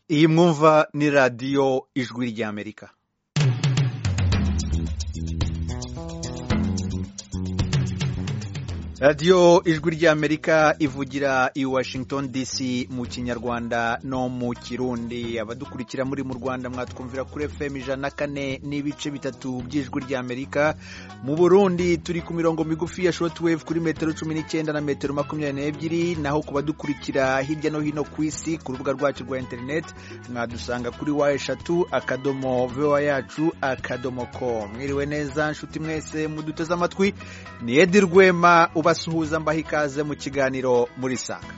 iyi mwumva ni radiyo ijwi ry'Amerika. radiyo ijwi ry'Amerika ivugira i Washington DC mu kinyarwanda no mu kirundi. Abadukurikira muri mu Rwanda mwatwumvira kuri FM 104.3 by'ijwi ry'Amerika. Mu Burundi turi ku mirongo migufi ya shortwave kuri metero 19 na metero 22, naho kubadukurikira hirya no hino ku isi ku rubuga rwacu rwa internet mwadusanga kuri wa3.voayacu.com. Mwiriwe neza nshuti mwese muduteze amatwi, ni Edi Rwema basuhuza mbaha ikaze mu kiganiro Murisanga.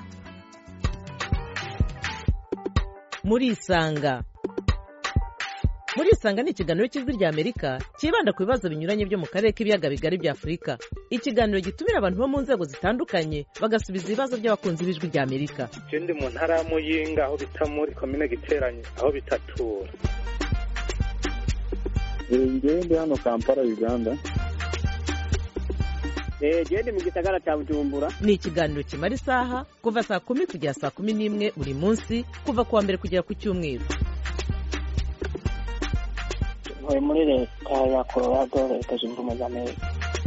Murisanga ni ikiganiro cy'ijwi ry'Amerika kibanda ku bibazo binyuranye byo mu karere k'ibiyaga bigari bya Afurika. Ikiganiro gitumira abantu bo mu nzego zitandukanye bagasubiza ibibazo by'abakunzi b'ijwi ry'Amerika. Ndi mu ntara ya Muyinga aho bita muri komine Giteranye aho bitatura. Ndi hano Kampala, Uganda. Jende mu gisagara cya Bujumbura. Ni ikiganiro kimara isaha kuva saa 10 kugera saa 11 buri munsi kuva kuwa mbere kugera ku cyumweru. Muri leta ya Colorado, leta zunze ubumwe za Amerika.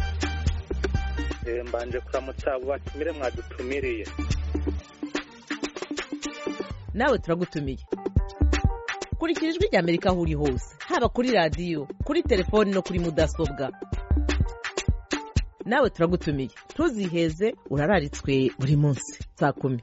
Mbanje kuramutsa abo batumire mwadutumiriye. Nawe turagutumiye. Kurikira ijwi ry'Amerika aho uri hose, haba kuri radiyo, kuri telefoni no kuri mudasobwa. Nawe turagutumiye, ntuziheze, urararitswe buri munsi saa 10.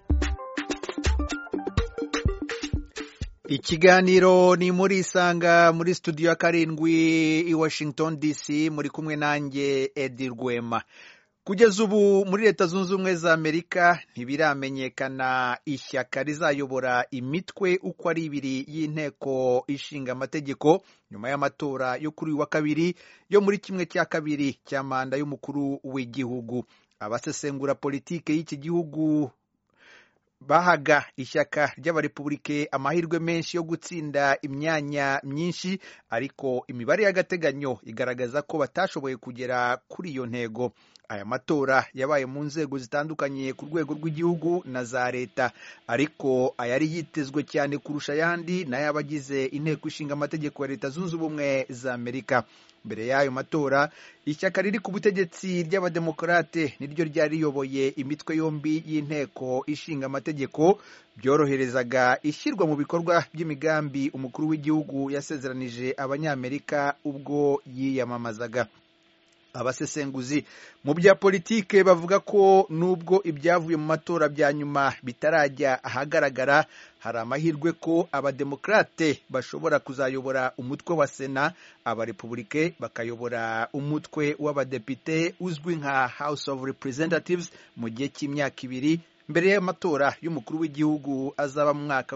Ikiganiro ni Murisanga muri studio ya 7 i Washington DC, muri kumwe nanjye Edi Rwema. Kugeza ubu muri Leta Zunze Ubumwe za Amerika ntibiramenyekana ishyaka rizayobora imitwe uko ari 2 y'inteko ishinga amategeko nyuma y'amatora yo kuri wa kabiri yo muri kimwe cya kabiri cya manda y'umukuru w'igihugu. Abasesengura politike y'iki gihugu bahaga ishyaka ry'abarepublike amahirwe menshi yo gutsinda imyanya myinshi, ariko imibare y'agateganyo igaragaza ko batashoboye kugera kuri iyo ntego. Aya matora yabaye mu nzego zitandukanye ku rwego rw'igihugu na za leta, ariko ayari yitezwe cyane kurusha ayandi n'ayabagize inteko ishinga amategeko ya Leta Zunze Ubumwe za Amerika. Mbere y'ayo matora, ishyaka riri ku butegetsi ry'abademokarate niryo ryari riyoboye imitwe yombi y'inteko ishinga amategeko, byoroherezaga ishyirwa mu bikorwa by'imigambi umukuru w'igihugu yasezeranije abanyamerika ubwo yiyamamazaga. Abasesenguzi mu bya politike bavuga ko nubwo ibyavuye mu matora bya nyuma bitarajya ahagaragara, hari amahirwe ko abademokrate bashobora kuzayobora umutwe wa Sena, abarepublike bakayobora umutwe w'abadepite uzwi nka House of Representatives mu gihe cy'imyaka 2 mbere y'amatora y'umukuru w'igihugu azaba mu mwaka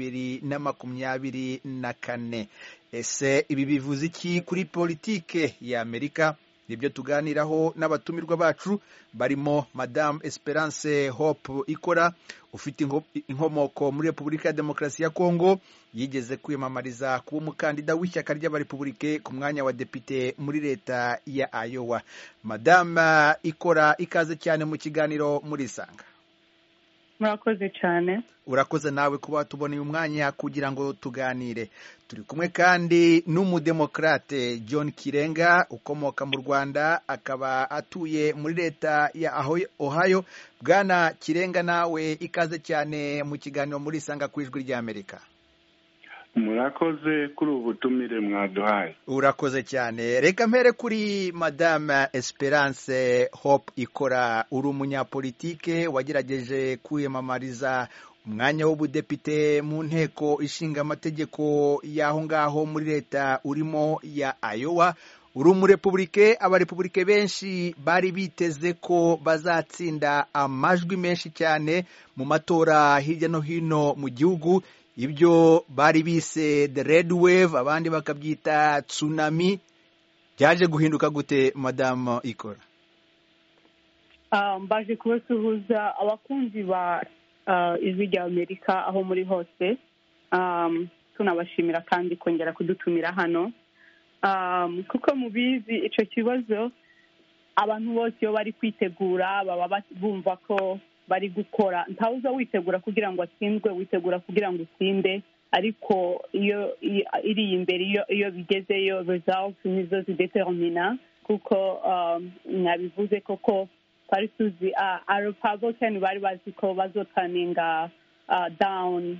w'2024. Ese ibi bivuze iki kuri politike ya Amerika? Nibyo tuganiraho n'abatumirwa bacu, barimo Madame Esperance Hope Ikora, ufite inkomoko muri Repubulika ya Demokarasi ya Kongo, yigeze kwiyamamariza kuba umukandida w'ishyaka ry'abarepublike ku mwanya wa depite muri leta ya Iowa. Madame Ikora, ikaze cyane mu kiganiro Murisanga. Murakoze cyane. Urakoze nawe kuba tuboneye umwanya kugira ngo tuganire. Turi kumwe kandi n'umudemokrate John Kirenga ukomoka mu Rwanda, akaba atuye muri leta ya Ohio. Bwana Kirenga, nawe ikaze cyane mu kiganiro Murisanga ku ijwi ry'Amerika. Murakoze kuri ubu butumire mwaduhaye. Urakoze cyane. Reka mpere kuri Madame Esperance Hope Ikora, uri umunyapolitike wagerageje kwiyamamariza umwanya w'ubudepite mu nteko ishinga amategeko y'aho ngaho muri leta urimo ya Iowa. Uri umurepublike, abarepublike benshi bari biteze ko bazatsinda amajwi menshi cyane mu matora hirya no hino mu gihugu. Ibyo bari bise the red wave, abandi bakabyita tsunami. Byaje guhinduka gute, Madame Ikora? Mbaje kubasuhuza abakunzi ba ijwi ry'Amerika aho muri hose. Tunabashimira kandi kongera kudutumira hano. Kuko mubizi icyo kibazo abantu bose iyo bari kwitegura baba bumva ko bari gukora. Ntawuza witegura kugira ngo atsindwe, witegura kugira ngo utsinde. ariko iyo iri imbere iyo bigezeyo results nizo zidetermina kuko nabivuze koko twari tuzi Republican bari bazi ko bazotaninga down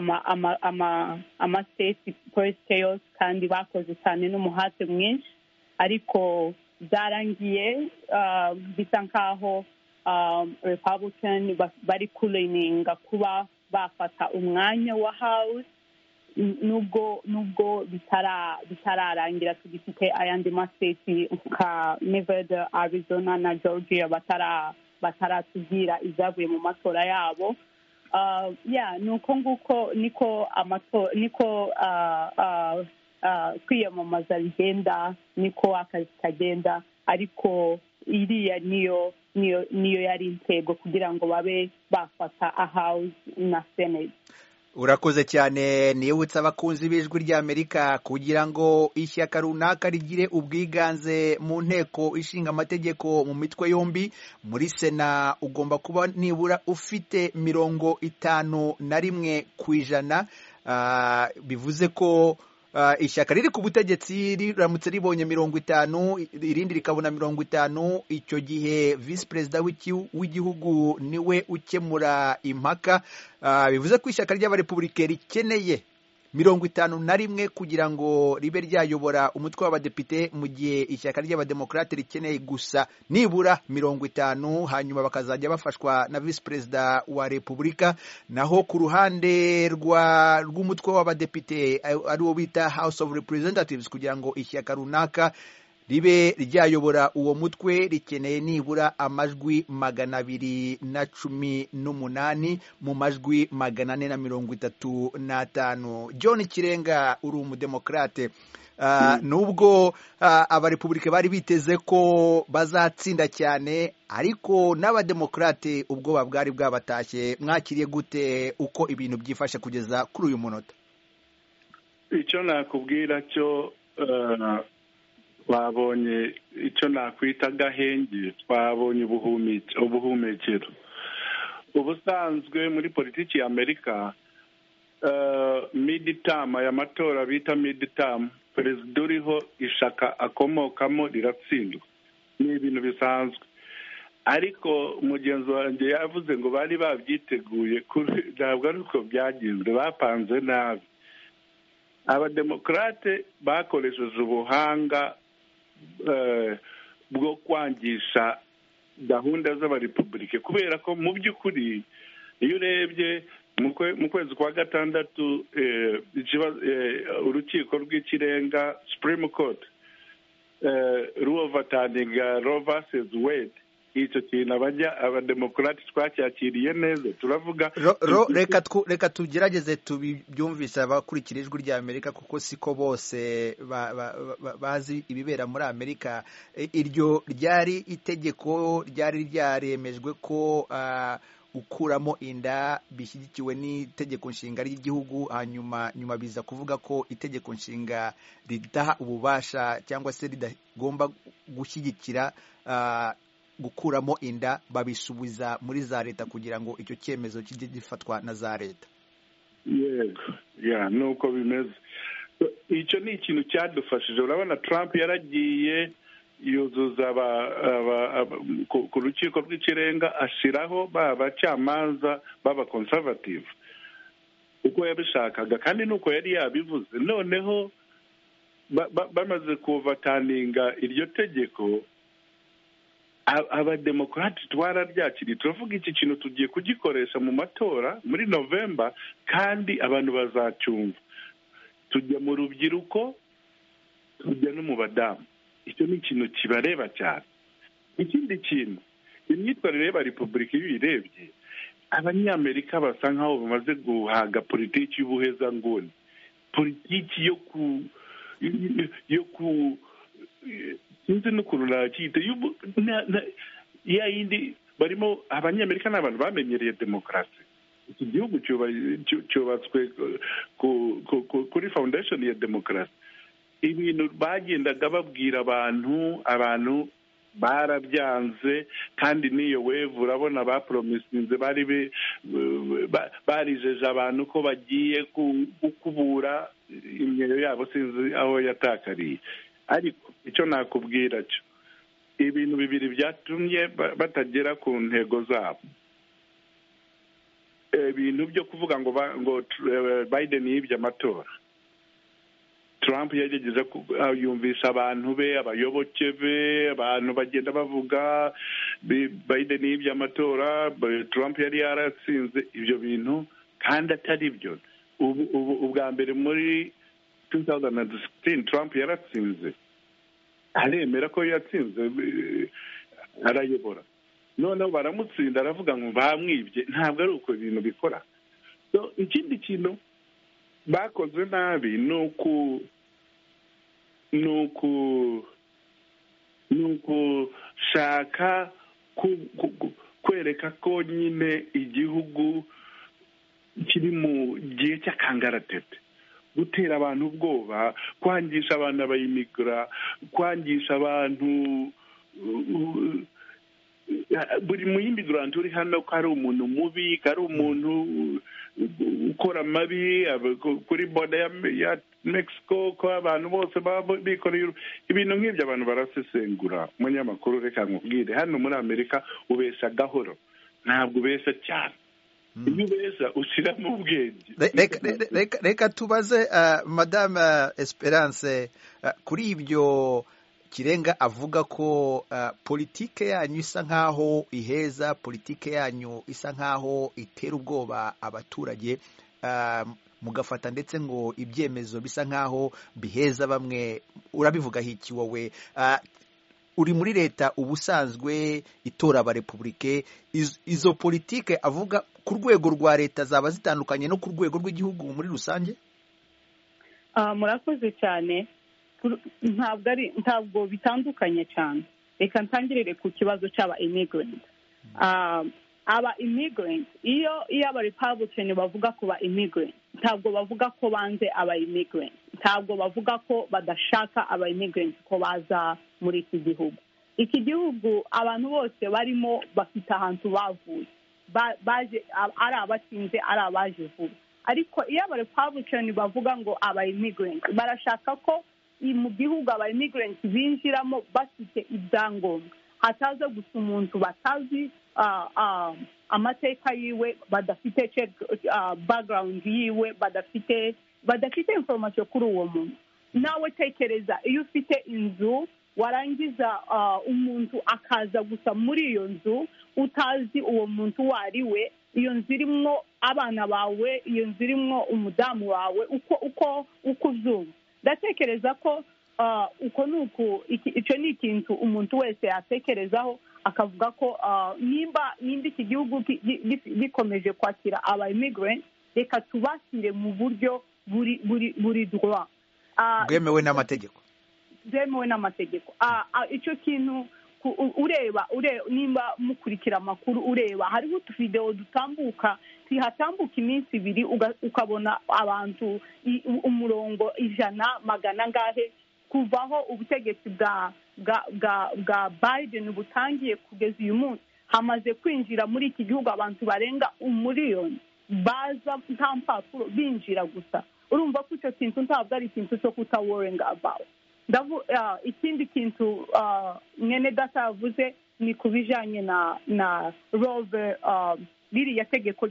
ama state police chaos kandi bakoze cyane n'umuhate mwinshi ariko byarangiye bisa nkaho Republican bari kuleninga kuba bafata umwanya wa house nubwo bitararangira tugifite ayandi mastate nka Nevada, Arizona na Georgia bataratugira izavuye mu matora yabo. Nuko nguko niko kwiyamamaza bigenda, niko akazi kagenda, ariko iriya niyo yari intego kugira ngo babe bafata a house na Senate. Urakoze cyane. Nibutsa abakunzi b'Ijwi ry'Amerika kugira ngo ishyaka runaka rigire ubwiganze mu nteko ishinga amategeko mu mitwe yombi, muri Sena ugomba kuba nibura ufite 51%. Bivuze ko ishyaka riri ku butegetsi riramutse ribonye 50, irindi rikabona 50, icyo gihe visi perezida w'igihugu niwe ukemura impaka. Bivuze ko ishyaka ry'abarepublike rikeneye 51 kugira ngo ribe ryayobora umutwe w'abadepite, mu gihe ishyaka ry'abademokrate rikeneye gusa nibura 50, hanyuma bakazajya bafashwa na visi perezida wa repubulika. Naho ku ruhande rw'umutwe w'abadepite ariwo bita House of Representatives, kugira ngo ishyaka runaka ribe ryayobora uwo mutwe rikeneye nibura amajwi 218 mu majwi 435. John Kirenga, uri umudemokrate, nubwo abarepublike bari biteze ko bazatsinda cyane, ariko n'abademokrate ubwoba bwari bwabatashye. Mwakiriye gute uko ibintu byifashe kugeza kuri uyu munota? Icyo nakubwira cyo twabonye icyo nakwita agahenge, twabonye ubuhumekero. Ubusanzwe muri politiki ya Amerika, midterm, aya matora bita midterm, perezida uriho ishaka akomokamo riratsindwa, ni ibintu bisanzwe. Ariko mugenzi wanjye yavuze ngo bari babyiteguye, ntabwo ari uko byagenze, bapanze nabi. Abademokrate bakoresheje ubuhanga bwo kwangisha gahunda z'abarepublike, kubera ko mu by'ukuri iyo urebye mu kwezi kwa gatandatu urukiko rw'ikirenga Supreme Court ruwovataninga Roe vs Wade, icyo kintu abademokrati twacyakiriye neza. Turavuga reka tugerageze tubyumvise abakurikira Ijwi ry'Amerika, kuko siko bose bazi ibibera muri Amerika. Iryo ryari itegeko ryari ryaremejwe ko gukuramo inda bishyigikiwe n'itegeko nshinga ry'igihugu, nyuma biza kuvuga ko itegeko nshinga ridaha ububasha cyangwa se ridagomba gushyigikira gukuramo inda, babisubiza muri za leta kugira ngo icyo cyemezo kijye gifatwa na za leta. Yego, nuko bimeze. Icyo ni ikintu cyadufashije. Urabona Trump yaragiye yuzuza ku rukiko rw'ikirenga, ashyiraho bacamanza baba conservative uko yabishakaga, kandi nuko yari yabivuze. Noneho bamaze kuvataninga iryo tegeko, abademokrati twararyakiriye, turavuga iki kintu tugiye kugikoresha mu matora muri November, kandi abantu bazacyumva. Tujya mu rubyiruko, tujya no mu badamu. Icyo ni ikintu kibareba cyane. Ikindi kintu, imyitwarire y'abarepublike iyo uyirebye, abanyamerika basa nkaho bamaze guhaga politiki y'ubuhezanguni, politiki yo ku sinzi n'ukuntu nakita ya yindi barimo. Abanyamerika ni abantu bamenyereye demokarasi. Iki gihugu cyubatswe kuri foundation ya demokarasi. Ibintu bagendaga babwira abantu barabyanze, kandi n'iyo wave urabona bapromisinze barijeje abantu ko bagiye gukubura imyeyo yabo, sinzi aho yatakariye. Ariko icyo nakubwira cyo, ibintu bibiri byatumye batagera ku ntego zabo. Ibintu byo kuvuga ngo Biden yibye amatora, Trump yageze yumvisha abantu be, abayoboke be, abantu bagenda bavuga Biden yibye amatora, Trump yari yaratsinze. Ibyo bintu kandi atari byo. Ubwa mbere muri 2016 Trump yaratsinze, aremera ko yatsinze, arayobora. Noneho baramutsinda, aravuga ngo bamwibye. Ntabwo ari uko ibintu bikora. Ikindi kintu bakoze nabi ni ukushaka kwereka ko nyine igihugu kiri mu gihe cy'akangaratete, gutera abantu ubwoba, kwangisha abantu abayimigura, kwangisha abantu buri muyimigurante uri hano ko ari umuntu mubi, ko ari umuntu ukora amabi kuri boda ya Mexico, ko abantu bose bikoreye ibintu nk'ibyo. Abantu barasesengura. Umunyamakuru, reka nkubwire, hano muri Amerika ubesha gahoro, ntabwo ubesha cyane. Iyo ubesha ushyiramo ubwenge. Reka tubaze Madame Esperance kuri ibyo Kirenga avuga ko politike yanyu isa nkaho iheza, politike yanyu isa nkaho itera ubwoba abaturage, mugafata ndetse ngo ibyemezo bisa nkaho biheza bamwe. Urabivugaho iki wowe? Uri muri leta ubusanzwe itora abarepubulike, izo politike avuga ku rwego rwa leta zaba zitandukanye no ku rwego rw'igihugu muri rusange? Murakoze cyane. Ntabwo bitandukanye cyane. Reka ntangirire ku kibazo cy'aba immigrant. Aba immigrant, iyo aba Republican bavuga ku ba immigrant, ntabwo bavuga ko banze aba immigrant, ntabwo bavuga ko badashaka aba immigrant ko baza muri iki gihugu. Iki gihugu abantu bose barimo bafite ahantu bavuye, baje ari abatsinze, ari abaje vuba. Ariko iyo aba Republican bavuga ngo aba immigrant, barashaka ko mu gihugu aba immigrant binjiramo bafite ibyangombwa, hataza gusa umuntu batazi amateka yiwe, badafite background yiwe, badafite information kuri uwo muntu. Nawe tekereza, iyo ufite inzu warangiza umuntu akaza gusa muri iyo nzu utazi uwo muntu uwo ari we, iyo nzu irimo abana bawe, iyo nzu irimo umudamu wawe, uko uzumva. Ndatekereza ko icyo ni ikintu umuntu wese yatekerezaho, akavuga ko nimba iki gihugu gikomeje kwakira aba immigrant, reka tubashyire mu buryo buri droit, bwemewe n'amategeko. Icyo kintu ureba nimba mukurikira amakuru, ureba hariho utuvideo dutambuka, hatambuka iminsi ibiri ukabona abantu umurongo 100 magana ngahe kuvaho ubutegetsi bwa Biden butangiye kugeza uyu munsi, hamaze kwinjira muri iki gihugu abantu barenga 1,000,000 baza nta mpapuro binjira gusa. Urumva ko icyo kintu ntabwo ari ikintu cyo kutaworrying about. Ikindi kintu mwene data yavuze ni ku bijyanye na Roe, ririya tegeko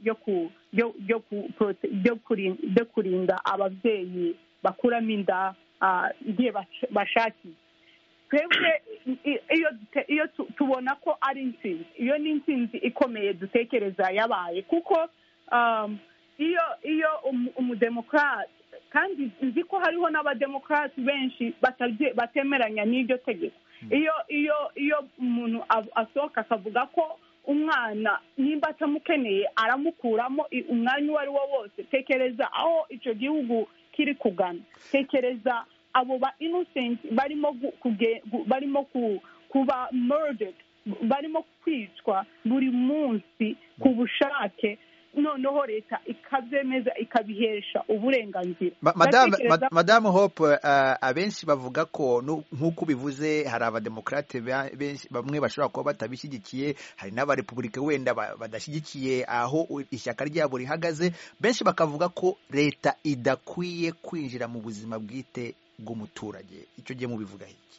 ryo kurinda ababyeyi bakuramo inda igihe bashakiye. Twebwe iyo tubona ko ari intsinzi, iyo ni intsinzi ikomeye dutekereza yabaye, kuko iyo umudemokrate, kandi nzi ko hariho n'abademokarati benshi batemeranya n'iryo tegeko, iyo umuntu asohoka akavuga ko umwana nimba atamukeneye aramukuramo umwanya uwo ari wo wose, tekereza aho icyo gihugu kiri kugana. Tekereza abo ba innocent barimo kuba murdered, barimo kwicwa buri munsi ku bushake. noneho leta ikabyemeza ikabihesha uburenganzira. Madame Hope, abenshi bavuga ko nk'uko bivuze hari abademokarate bamwe bashobora kuba batabishyigikiye, hari n'abarepublika wenda badashyigikiye aho ishyaka ryabo rihagaze. Benshi bakavuga ko leta idakwiye kwinjira mu buzima bwite bw'umuturage. Icyo gihe mubivuga iki?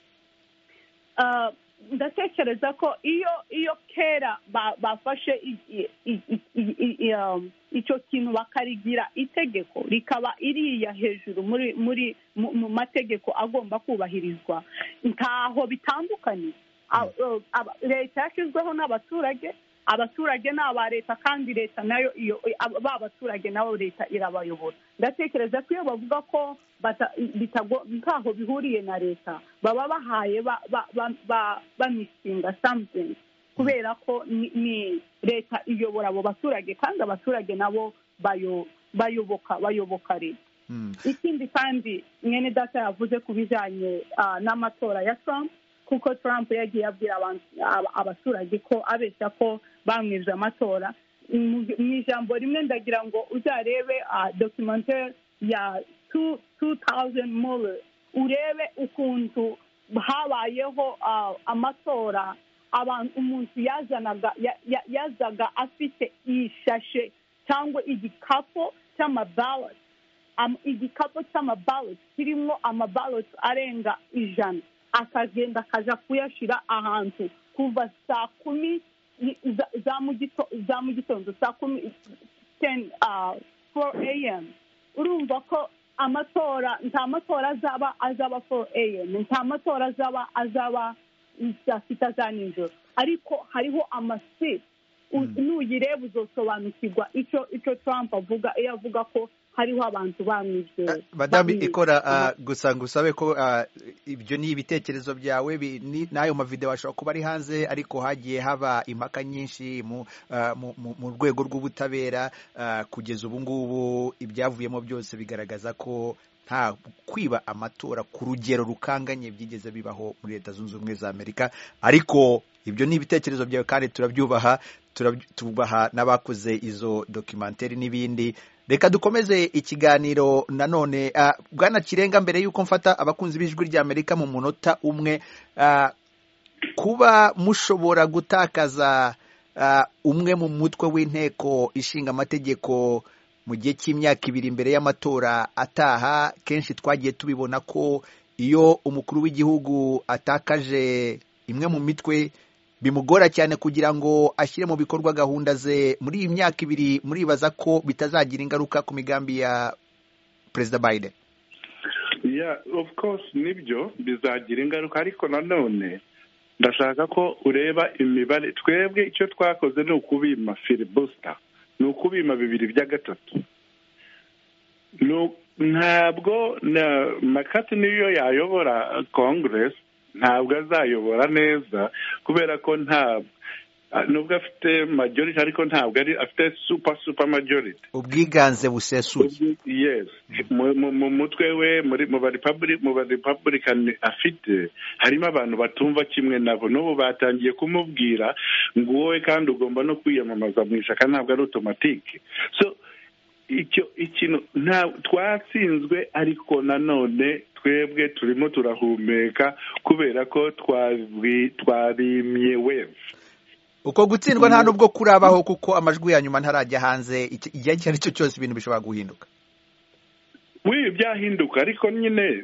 Ndatekereza ko iyo kera bafashe icyo kintu bakarigira itegeko rikaba iriya hejuru mu mategeko agomba kubahirizwa, ntaho bitandukanye. Leta yashyizweho n'abaturage, abaturage ni aba leta, kandi leta nayo ba baturage nabo leta irabayobora. Ndatekereza ko iyo bavuga ko ntaho bihuriye na leta baba bahaye bamisinga something, kubera ko ni leta iyobora abo baturage kandi abaturage nabo bayoboka leta. Ikindi kandi mwene data yavuze ku bijyanye n'amatora ya Trump, kuko Trump yagiye abwira abaturage ko abeshya ko bamwibye amatora. Mu ijambo rimwe ndagira ngo uzarebe documentaire ya 2000 Mueller, urebe ukuntu habayeho amatora. Umuntu yazaga afite ishashe cyangwa igikapo cy'amabaloti, kirimo amabaloti arenga 100, akagenda akaja kuyashira ahantu kuva saa 10 za mu gitondo, saa 10 4 a.m. urumva ko nta matora azaba 4 a.m., nta matora azaba saa 6 za nijoro, ariko hariho amasite. Nuyireba uzosobanukirwa icyo Trump avuga iyo avuga ko hariho abantu bamwibye. Madame Ikora, gusa ngusabe ko ibyo ni ibitekerezo byawe, n'ayo mavideo ashobora kuba ari hanze, ariko hagiye haba impaka nyinshi mu rwego rw'ubutabera. Kugeza ubu ngubu ibyavuyemo byose bigaragaza ko nta kwiba amatora ku rugero rukanganye byigeze bibaho muri Leta Zunze Ubumwe za Amerika. Ariko ibyo ni ibitekerezo byawe kandi turabyubaha, tubaha n'abakoze izo documentary n'ibindi. Reka dukomeze ikiganiro nanone. Bwana Kirenga, mbere y'uko mfata abakunzi b'Ijwi ry'Amerika mu munota umwe, kuba mushobora gutakaza umwe mu mutwe w'inteko ishinga amategeko mu gihe cy'imyaka 2 imbere y'amatora ataha, kenshi twagiye tubibona ko iyo umukuru w'igihugu atakaje imwe mu mitwe bimugora cyane kugira ngo ashyire mu bikorwa gahunda ze. Muri iyi myaka 2 muribaza ko bitazagira ingaruka ku migambi ya Perezida Biden? Yeah, of course nibyo bizagira ingaruka, ariko nanone ndashaka ko ureba imibare. Twebwe icyo twakoze ni ukubima filibuster, ni ukubima 2 bya gatatu. Ntabwo na McCarthy niyo yayobora Congress, ntabwo azayobora neza, kubera ko nubwo afite majority ariko ntabwo afite super majority, ubwiganze busesuye. Yes, mu mutwe we mu Republican afite harimo abantu batumva kimwe nabo. N'ubu batangiye kumubwira ngo wowe kandi ugomba no kwiyamamaza mu ishyaka, ntabwo ari automatique. So ikintu twatsinzwe, ariko nanone twebwe turimo turahumeka kubera ko twarimye wave. Uko gutsindwa nta nubwo kurabaho, kuko amajwi ya nyuma ntarajya hanze. Igihe icyo ari cyo cyose ibintu bishobora guhinduka. Byahinduka, ariko nyine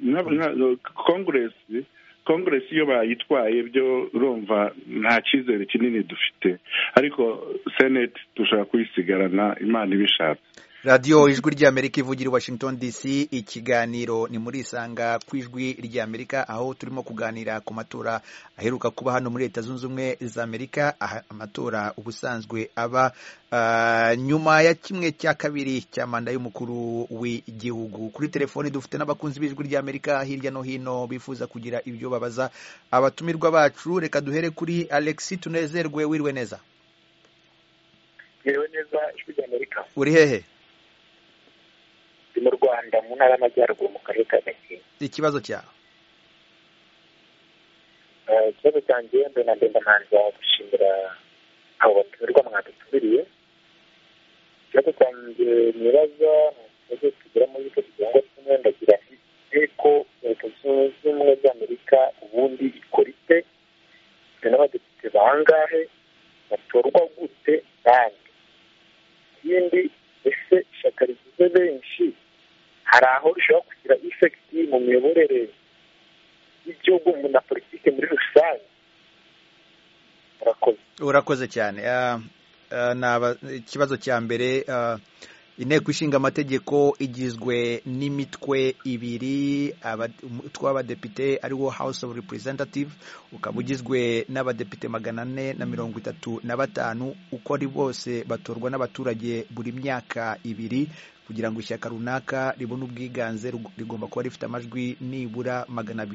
Congress iyo bayitwaye byo urumva nta cyizere kinini dufite, ariko Senate dushobora kuyisigarana Imana ibishatse. Radio Ijwi ry'Amerika ivugira i Washington DC. Ikiganiro ni muri Isanga ku Ijwi ry'Amerika, aho turimo kuganira ku matora aheruka kuba hano muri Leta Zunze Ubumwe za Amerika. Amatora ubusanzwe aba nyuma ya 1/2 cya manda y'umukuru w'igihugu. Kuri telefoni dufite n'abakunzi b'Ijwi ry'Amerika hirya no hino bifuza kugira ibyo babaza abatumirwa bacu. Reka duhere kuri Alexis Tunezerwe. Wiriwe neza? Wiriwe neza Ijwi ry'Amerika. Uri hehe? Mu Rwanda, mu ntara y'Amajyaruguru, mu karere ka Gakenke. Ikibazo cyawe? Ikibazo cyanjye mbere na mbere ntanza gushimira abo batumirwa mwadutumiriye. Ikibazo cyanjye nibaza ntabwo tugera muri icyo kigongo kimwe ndagira ko leta zunze ubumwe z'Amerika ubundi ikora ite n'abadepite bangahe batorwa gute kandi ikindi ese ishyaka rigize benshi hari aho rishobora kugira ifekiti mu miyoborere y'igihugu na politiki muri rusange. urakoze cyane. Ikibazo cya mbere, inteko ishinga amategeko igizwe n'imitwe ibiri, umutwe w'abadepite ariwo House of Representative ukaba ugizwe n'abadepite 435 uko ari bose batorwa n'abaturage buri myaka ibiri. Kugira ngo ishyaka runaka ribone ubwiganze rigomba kuba rifite amajwi nibura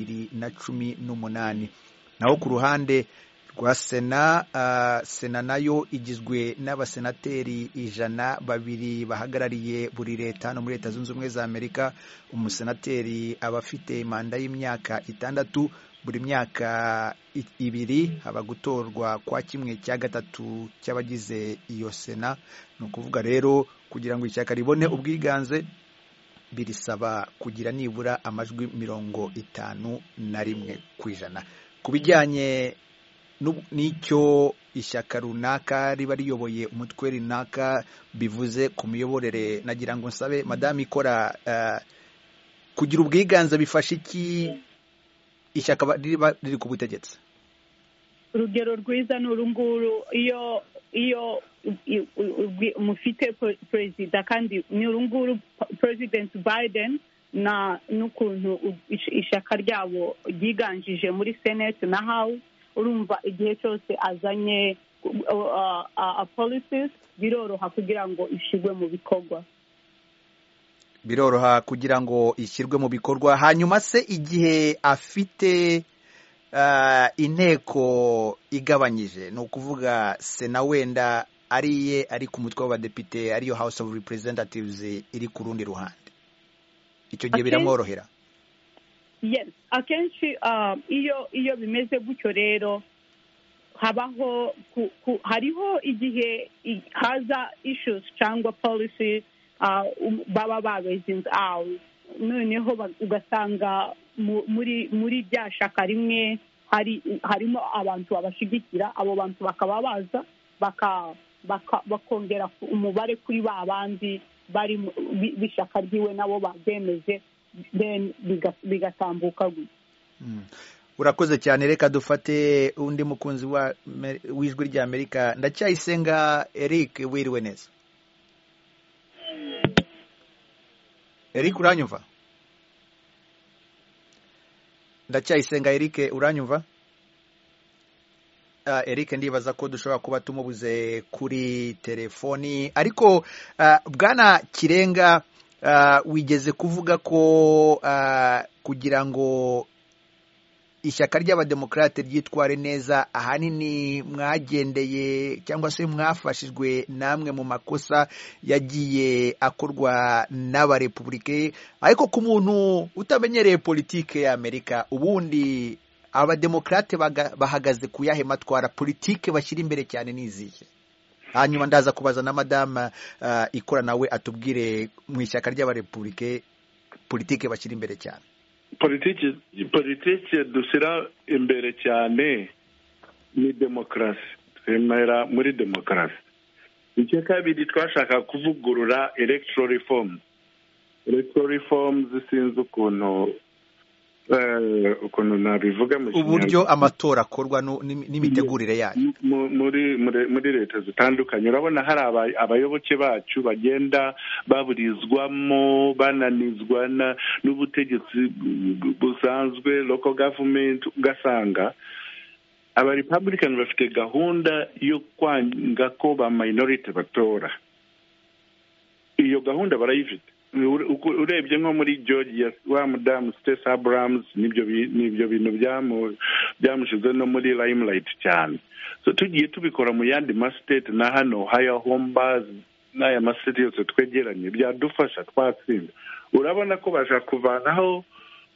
218. Naho ku ruhande rwa sena nayo igizwe n'abasenateri 100 bahagarariye buri leta no muri Leta Zunze Ubumwe za Amerika. Umusenateri aba afite manda y'imyaka 6, buri myaka 2 haba gutorwa kwa 1/3 cy'abagize iyo sena. Ni ukuvuga rero kugira ngo ishyaka ribone ubwiganze birisaba kugira nibura amajwi 51%. Ku bijyanye n'icyo ishyaka runaka riba riyoboye umutwe runaka bivuze ku miyoborere, nagira ngo nsabe Madame Ikora, kugira ubwiganze bifasha iki ishyaka riba riri ku butegetsi? Urugero rwiza ni urunguru, iyo mufite perezida kandi ni urunguru President Biden na n'ukuntu ishyaka ryabo ryiganjije muri Senate na House, urumva igihe cyose azanye policies biroroha kugira ngo ishigwe mu bikorwa. Biroroha kugira ngo ishyirwe mu bikorwa. Hanyuma se igihe afite inteko igabanyije, ni ukuvuga sena wenda ari ku mutwe w'abadepite ariyo House of Representatives iri ku rundi ruhande, icyo gihe biramworohera? Yes, akenshi iyo bimeze gutyo rero habaho hariho igihe haza issues cyangwa policy baba babezinze out, noneho ugasanga muri rya shaka rimwe harimo abantu babashigikira, abo bantu bakaba baza bakongera umubare kuri ba bandi bari bishaka ryiwe nabo babemeje, then bigatambuka gutya. Urakoze cyane. Reka dufate undi mukunzi w'ijwi rya Amerika. Ndacyayisenga Eric, wiriwe neza? Eric, uranyumva? Ndacyayisenga Eric, uranyumva? Eric, ndibaza ko dushobora kuba tumubuze kuri telefoni, ariko Bwana Kirenga, wigeze kuvuga ko kugira ngo ishyaka ry'abademokrate ryitware neza ahanini mwagendeye cyangwa se mwafashijwe namwe mu makosa yagiye akorwa n'abarepublike. Ariko ku muntu utamenyereye politike ya Amerika, ubundi abademokrate bahagaze ku yahe matwara? Politike bashyira imbere cyane n'izihe? Hanyuma ndaza kubaza na Madame Ikora nawe atubwire mu ishyaka ry'abarepublike politike bashyira imbere cyane. Politike dushyira imbere cyane ni demokarasi. Twemera muri demokarasi. Icya kabiri, twashaka kuvugurura electoral reforms. Electoral reforms sinzi ukuntu nabivuga mu uburyo amatora akorwa n'imitegurire yayo muri leta zitandukanye. Urabona hari abayoboke bacu bagenda baburizwamo, bananizwa n'ubutegetsi busanzwe, local government. Ugasanga aba Republican bafite gahunda yo kwanga ko ba minority batora. Iyo gahunda barayifite. Urebye nko muri Georgia, wa Madamu Stacey Abrams nibyo bintu byamushize no muri limelight cyane. So tugiye tubikora mu yandi state na hano higher home bars n'aya state yose twegeranye, byadufasha twatsinda. Urabona ko bashaka kuvanaho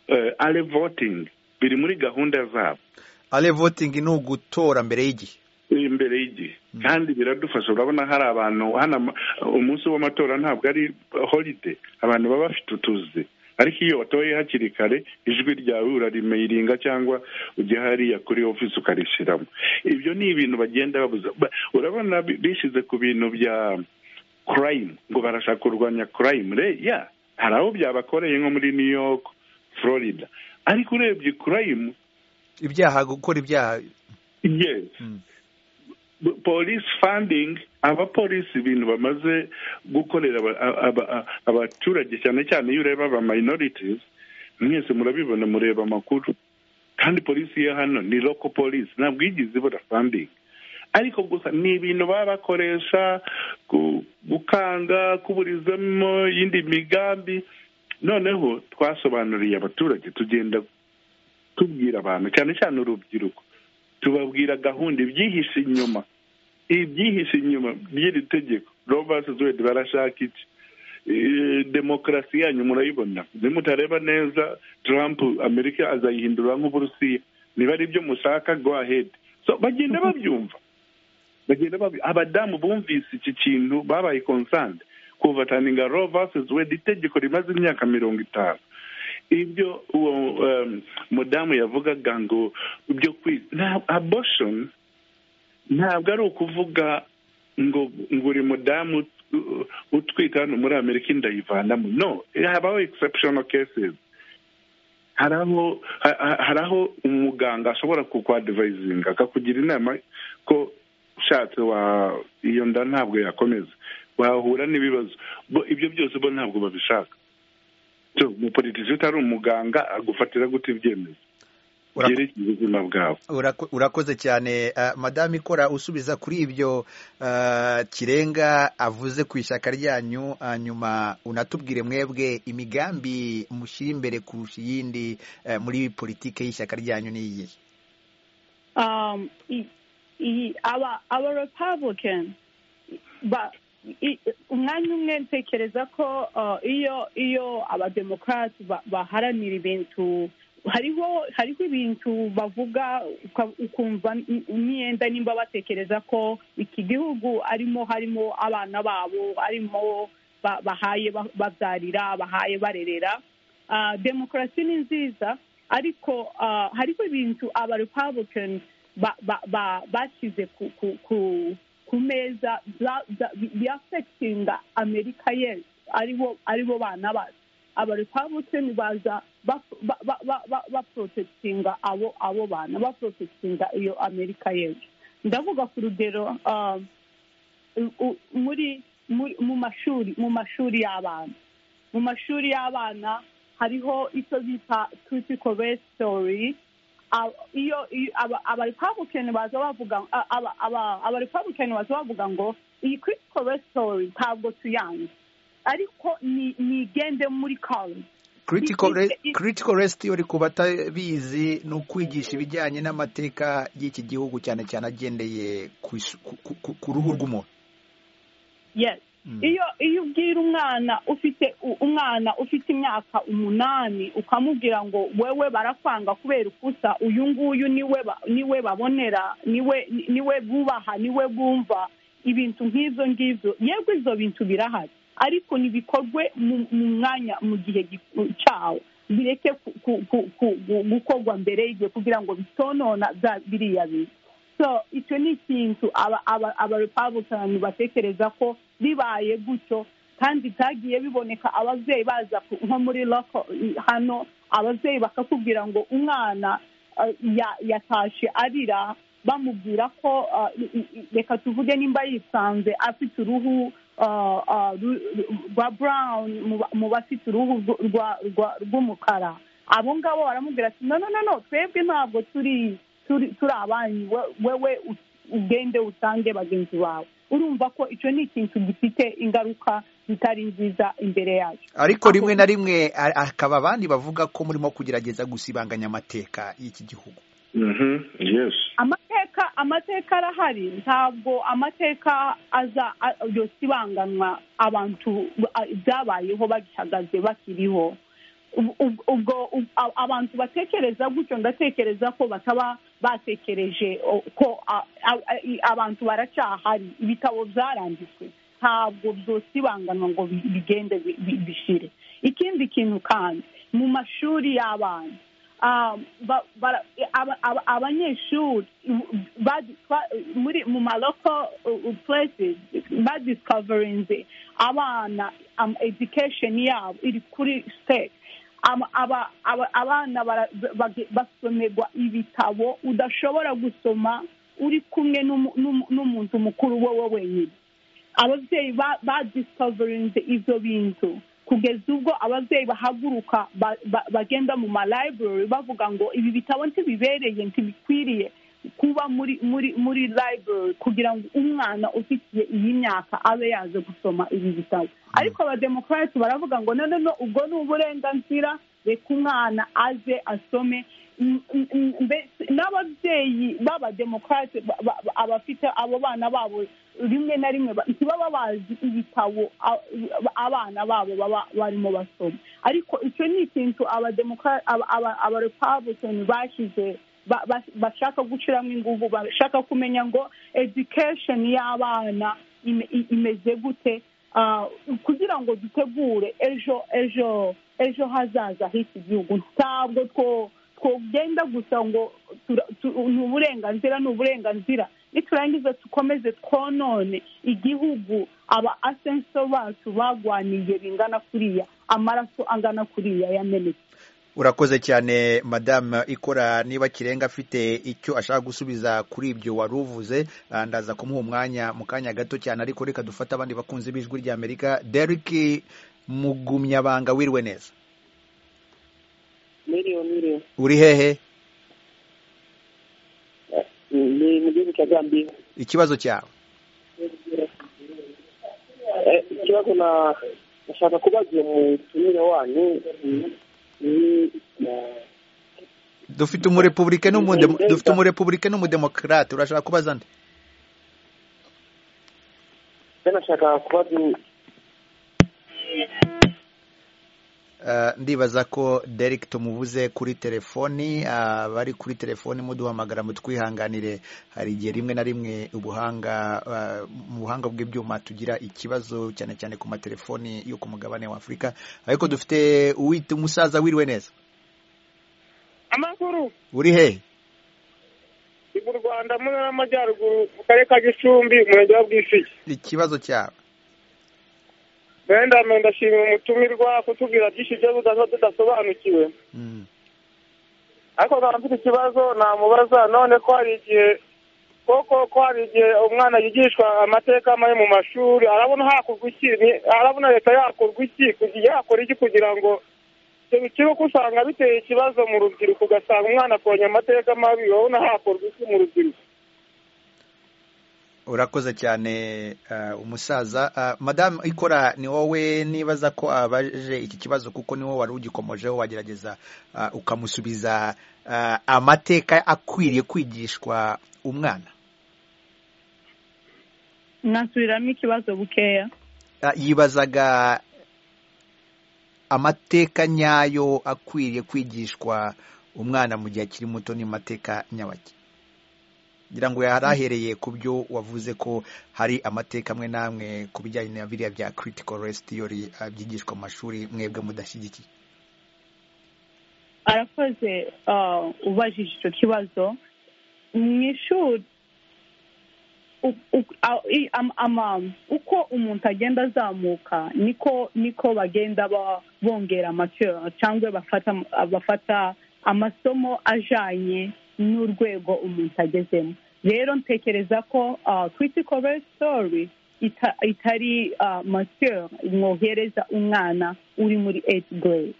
early voting, biri muri gahunda zabo. Early voting ni ugutora mbere y'igihe. imbere y'igihe kandi biradufasha. urabona hari abantu hano umunsi w'amatora ntabwo ari holiday, abantu baba bafite utuzi, ariko iyo watoye hakiri kare ijwi ryawe urarimeyiringa cyangwa ujya hariya kuri ofisi ukarishyiramo. ibyo ni ibintu bagenda babuza. urabona bishyize ku bintu bya crime ngo barashaka kurwanya crime. hari aho byabakoreye nko muri New York, Florida, ariko urebye crime, ibyaha, gukora ibyaha, yes, police funding, abapolisi ibintu bamaze gukorera abaturage, cyane cyane iyo ureba aba minorities, mwese murabibona, mureba amakuru, kandi polisi ya hano ni local police, ntabwo yigize ibura funding, ariko gusa ni ibintu baba bakoresha gukanga, kuburizamo iyindi migambi. noneho twasobanuriye abaturage, tugenda tubwira abantu, cyane cyane urubyiruko, tubabwira gahunda, ibyihishe inyuma by'iri tegeko Roe vs Wade. barashaka iki? demokarasi yanyu murayibona, nimutareba neza Trump Amerika azayihindura nk'Uburusiya, niba ari byo mushaka go ahead. So bagenda babyumva, abadamu bumvise iki kintu babaye concerned kuvataninga Roe vs Wade, itegeko rimaze imyaka 50. ibyo uwo mudamu yavugaga ngo ibyo abortion ntabwo ari ukuvuga ngo buri mudamu utwita hano muri Amerika indayivanamo. No, habaho exceptional cases. hari aho umuganga ashobora kukwadvisinga akakugira inama ko ushatse iyo nda ntabwo yakomeza, wahura n'ibibazo. ibyo byose bo ntabwo babishaka. umupolitisi utari umuganga agufatira gute ibyemezo byerekeye ubuzima bwawe? urakoze cyane. Madame Ikora, usubiza kuri ibyo Kirenga avuze ku ishyaka ryanyu, hanyuma unatubwire mwebwe imigambi mushyira imbere kurusha iyindi muri politike y'ishyaka ryanyu ni iyihe? aba Republican umwanya umwe ntekereza ko iyo abademokrati baharanira ibintu, hariho ibintu bavuga ukumva imyenda, nimba batekereza ko iki gihugu harimo abana babo, harimo bahaye babyarira, bahaye barerera. Demokarasi ni nziza, ariko hariho ibintu aba Republican bashyize ku meza byafekitinga Amerika yose, aribo bana bacu. aba Republican baza baprotectinga abo bana, baprotectinga iyo Amerika yose. ndavuga ku rugero mu mashuri y'abana hariho icyo bita critical race theory. iyo aba Republican baza bavuga ngo iyi critical race theory ntabwo tuyanze, ariko ni igende muri college. Critical race theory ku batabizi ni ukwigisha ibijyanye n'amateka y'iki gihugu, cyane cyane agendeye ku ruhu rw'umuntu. Yes. iyo ubwira umwana ufite imyaka 8 ukamubwira ngo wewe barakwanga kubera ukusa, uyu nguyu niwe babonera, niwe bubaha, niwe bumva, ibintu nk'ibyo ngibyo, yego izo bintu birahari, ariko nibikorwe mu mwanya, mu gihe cyawo, bireke gukorwa mbere y'igihe kugira ngo bitonona biriya bintu. So icyo ni ikintu aba Republican batekereza ko bibaye gutyo, kandi byagiye biboneka. ababyeyi baza nko muri local hano, ababyeyi bakakubwira ngo umwana yatashe arira, bamubwira ko reka tuvuge nimba yisanze afite uruhu rwa brown mu bafite uruhu rw'umukara, abo ngabo baramubwira ati no, twebwe ntabwo turi abanyu, wewe ugende usange bagenzi bawe. urumva ko icyo ni ikintu gifite ingaruka zitari nziza imbere yacu. Ariko rimwe na rimwe akaba abandi bavuga ko murimo kugerageza gusibanganya amateka y'iki gihugu. Yes. amateka arahari, ntabwo amateka aza yosibanganwa abantu byabayeho bagihagaze bakiriho. ubwo abantu batekereza gutyo, ndatekereza ko bataba batekereje ko abantu baracyahari, ibitabo byaranditswe, ntabwo byose ibanganwa ngo bigende bishire. Ikindi kintu kandi mu mashuri y'abana abanyeshuri mu ma local places badiscoverinze abana education yabo iri kuri stake. Abana basomerwa ibitabo udashobora gusoma uri kumwe n'umuntu mukuru wowe wenyine. Ababyeyi badiscoverinze ibyo bintu kugeza ubwo ababyeyi bahaguruka bagenda mu ma library bavuga ngo ibi bitabo ntibibereye, ntibikwiriye kuba muri library kugira ngo umwana ufitiye iyi myaka abe yaje gusoma ibi bitabo. Ariko abademokarati baravuga ngo no ubwo ni uburenganzira, reka umwana aze asome. N'ababyeyi b'abademokarati abafite abo bana babo rimwe na rimwe ntibaba bazi ibitabo abana babo baba barimo basoma. Ariko icyo ni ikintu abarepublican bashize bashaka guciramo ingufu, bashaka kumenya ngo education y'abana imeze gute, kugira ngo dutegure ejo hazaza h'iki gihugu. Ntabwo twogenda gusa ngo ni uburenganzira niturangiza tukomeze twonone igihugu aba asenso bacu bagwaniye bingana kuriya, amaraso angana kuriya yamenetse. Urakoze cyane Madame Ikora. Niba Kirenga afite icyo ashaka gusubiza kuri ibyo wari uvuze, ndaza kumuha umwanya mu kanya gato cyane, ariko reka dufate abandi bakunzi b'Ijwi ry'Amerika. Derek Mugumyabanga, wiriwe neza? Miriyo. Uri hehe? Ni mu gihugu cya Gambia. Ikibazo cyawe? Ikibazo nashaka kubaza mu tumire wanyu. Dufite umurepublike n'umudemokrate, urashaka kubaza nde? Nashaka kubaza ndibaza ko Derek tumubuze kuri telefoni. Bari kuri telefoni muduhamagara mutwihanganire, hari igihe rimwe na rimwe mu buhanga bw'ibyuma tugira ikibazo cyane cyane ku matelefoni yo ku mugabane wa Afurika. Ariko dufite uwita umusaza, wiriwe neza? Amakuru. Uri hehe? Mu Rwanda mu ntara y'Amajyaruguru mu karere ka Gicumbi, umurenge wa Bwisigi. Ikibazo cyawe? Ndashimira umutumirwa kutubwira byinshi byo tudasobanukiwe. Ariko nkaba mfite ikibazo namubaza, none ko hari igihe umwana yigishwa amateka mabi mu mashuri, arabona leta yakorwa iki kugira ngo ibyo bikiri ko usanga biteye ikibazo mu rubyiruko, ugasanga umwana akonya amateka mabi, urabona hakorwa iki mu rubyiruko? Urakoze cyane umusaza. Madame Ikora, ni wowe nibaza ko abaje iki kibazo kuko ni wowe wari ugikomojeho, wagerageza ukamusubiza amateka akwiriye kwigishwa umwana. Nasubiramo ikibazo bukeya. Yibazaga amateka nyayo akwiriye kwigishwa umwana mu gihe akiri muto ni mateka nyabaki. Ngira ngo yarahereye ku byo wavuze ko hari amateka amwe namwe ku bijyanye na biriya bya critical race theory byigishwa mu mashuri mwebwe mudashyigikiye. Arakoze ubajije icyo kibazo. Mu ishuri uko umuntu agenda azamuka niko bagenda bongera amature cyangwa bafata amasomo ajanye n'urwego umuntu agezemo. Rero ntekereza ko critical race theory itari mature mwohereza umwana uri muri 8th grade.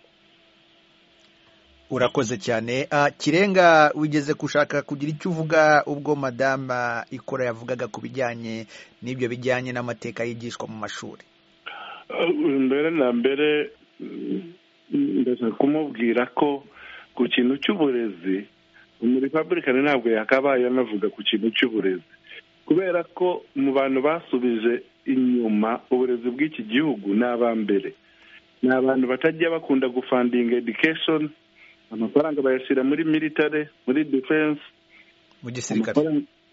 Urakoze cyane. Kirenga, wigeze gushaka kugira icyo uvuga ubwo Madame Ikora yavugaga ku bijyanye n'ibyo bijyanye n'amateka yigishwa mu mashuri? Mbere na mbere ndashaka kumubwira ko ku kintu cy'uburezi umurepublican ntabwo yakabaye anavuga ku kintu cy'uburezi, kubera ko mu bantu basubije inyuma uburezi bw'iki gihugu ni abambere, ni abantu batajya bakunda gufundinga education, amafaranga bayashyira muri military, muri defense, mu gisirikare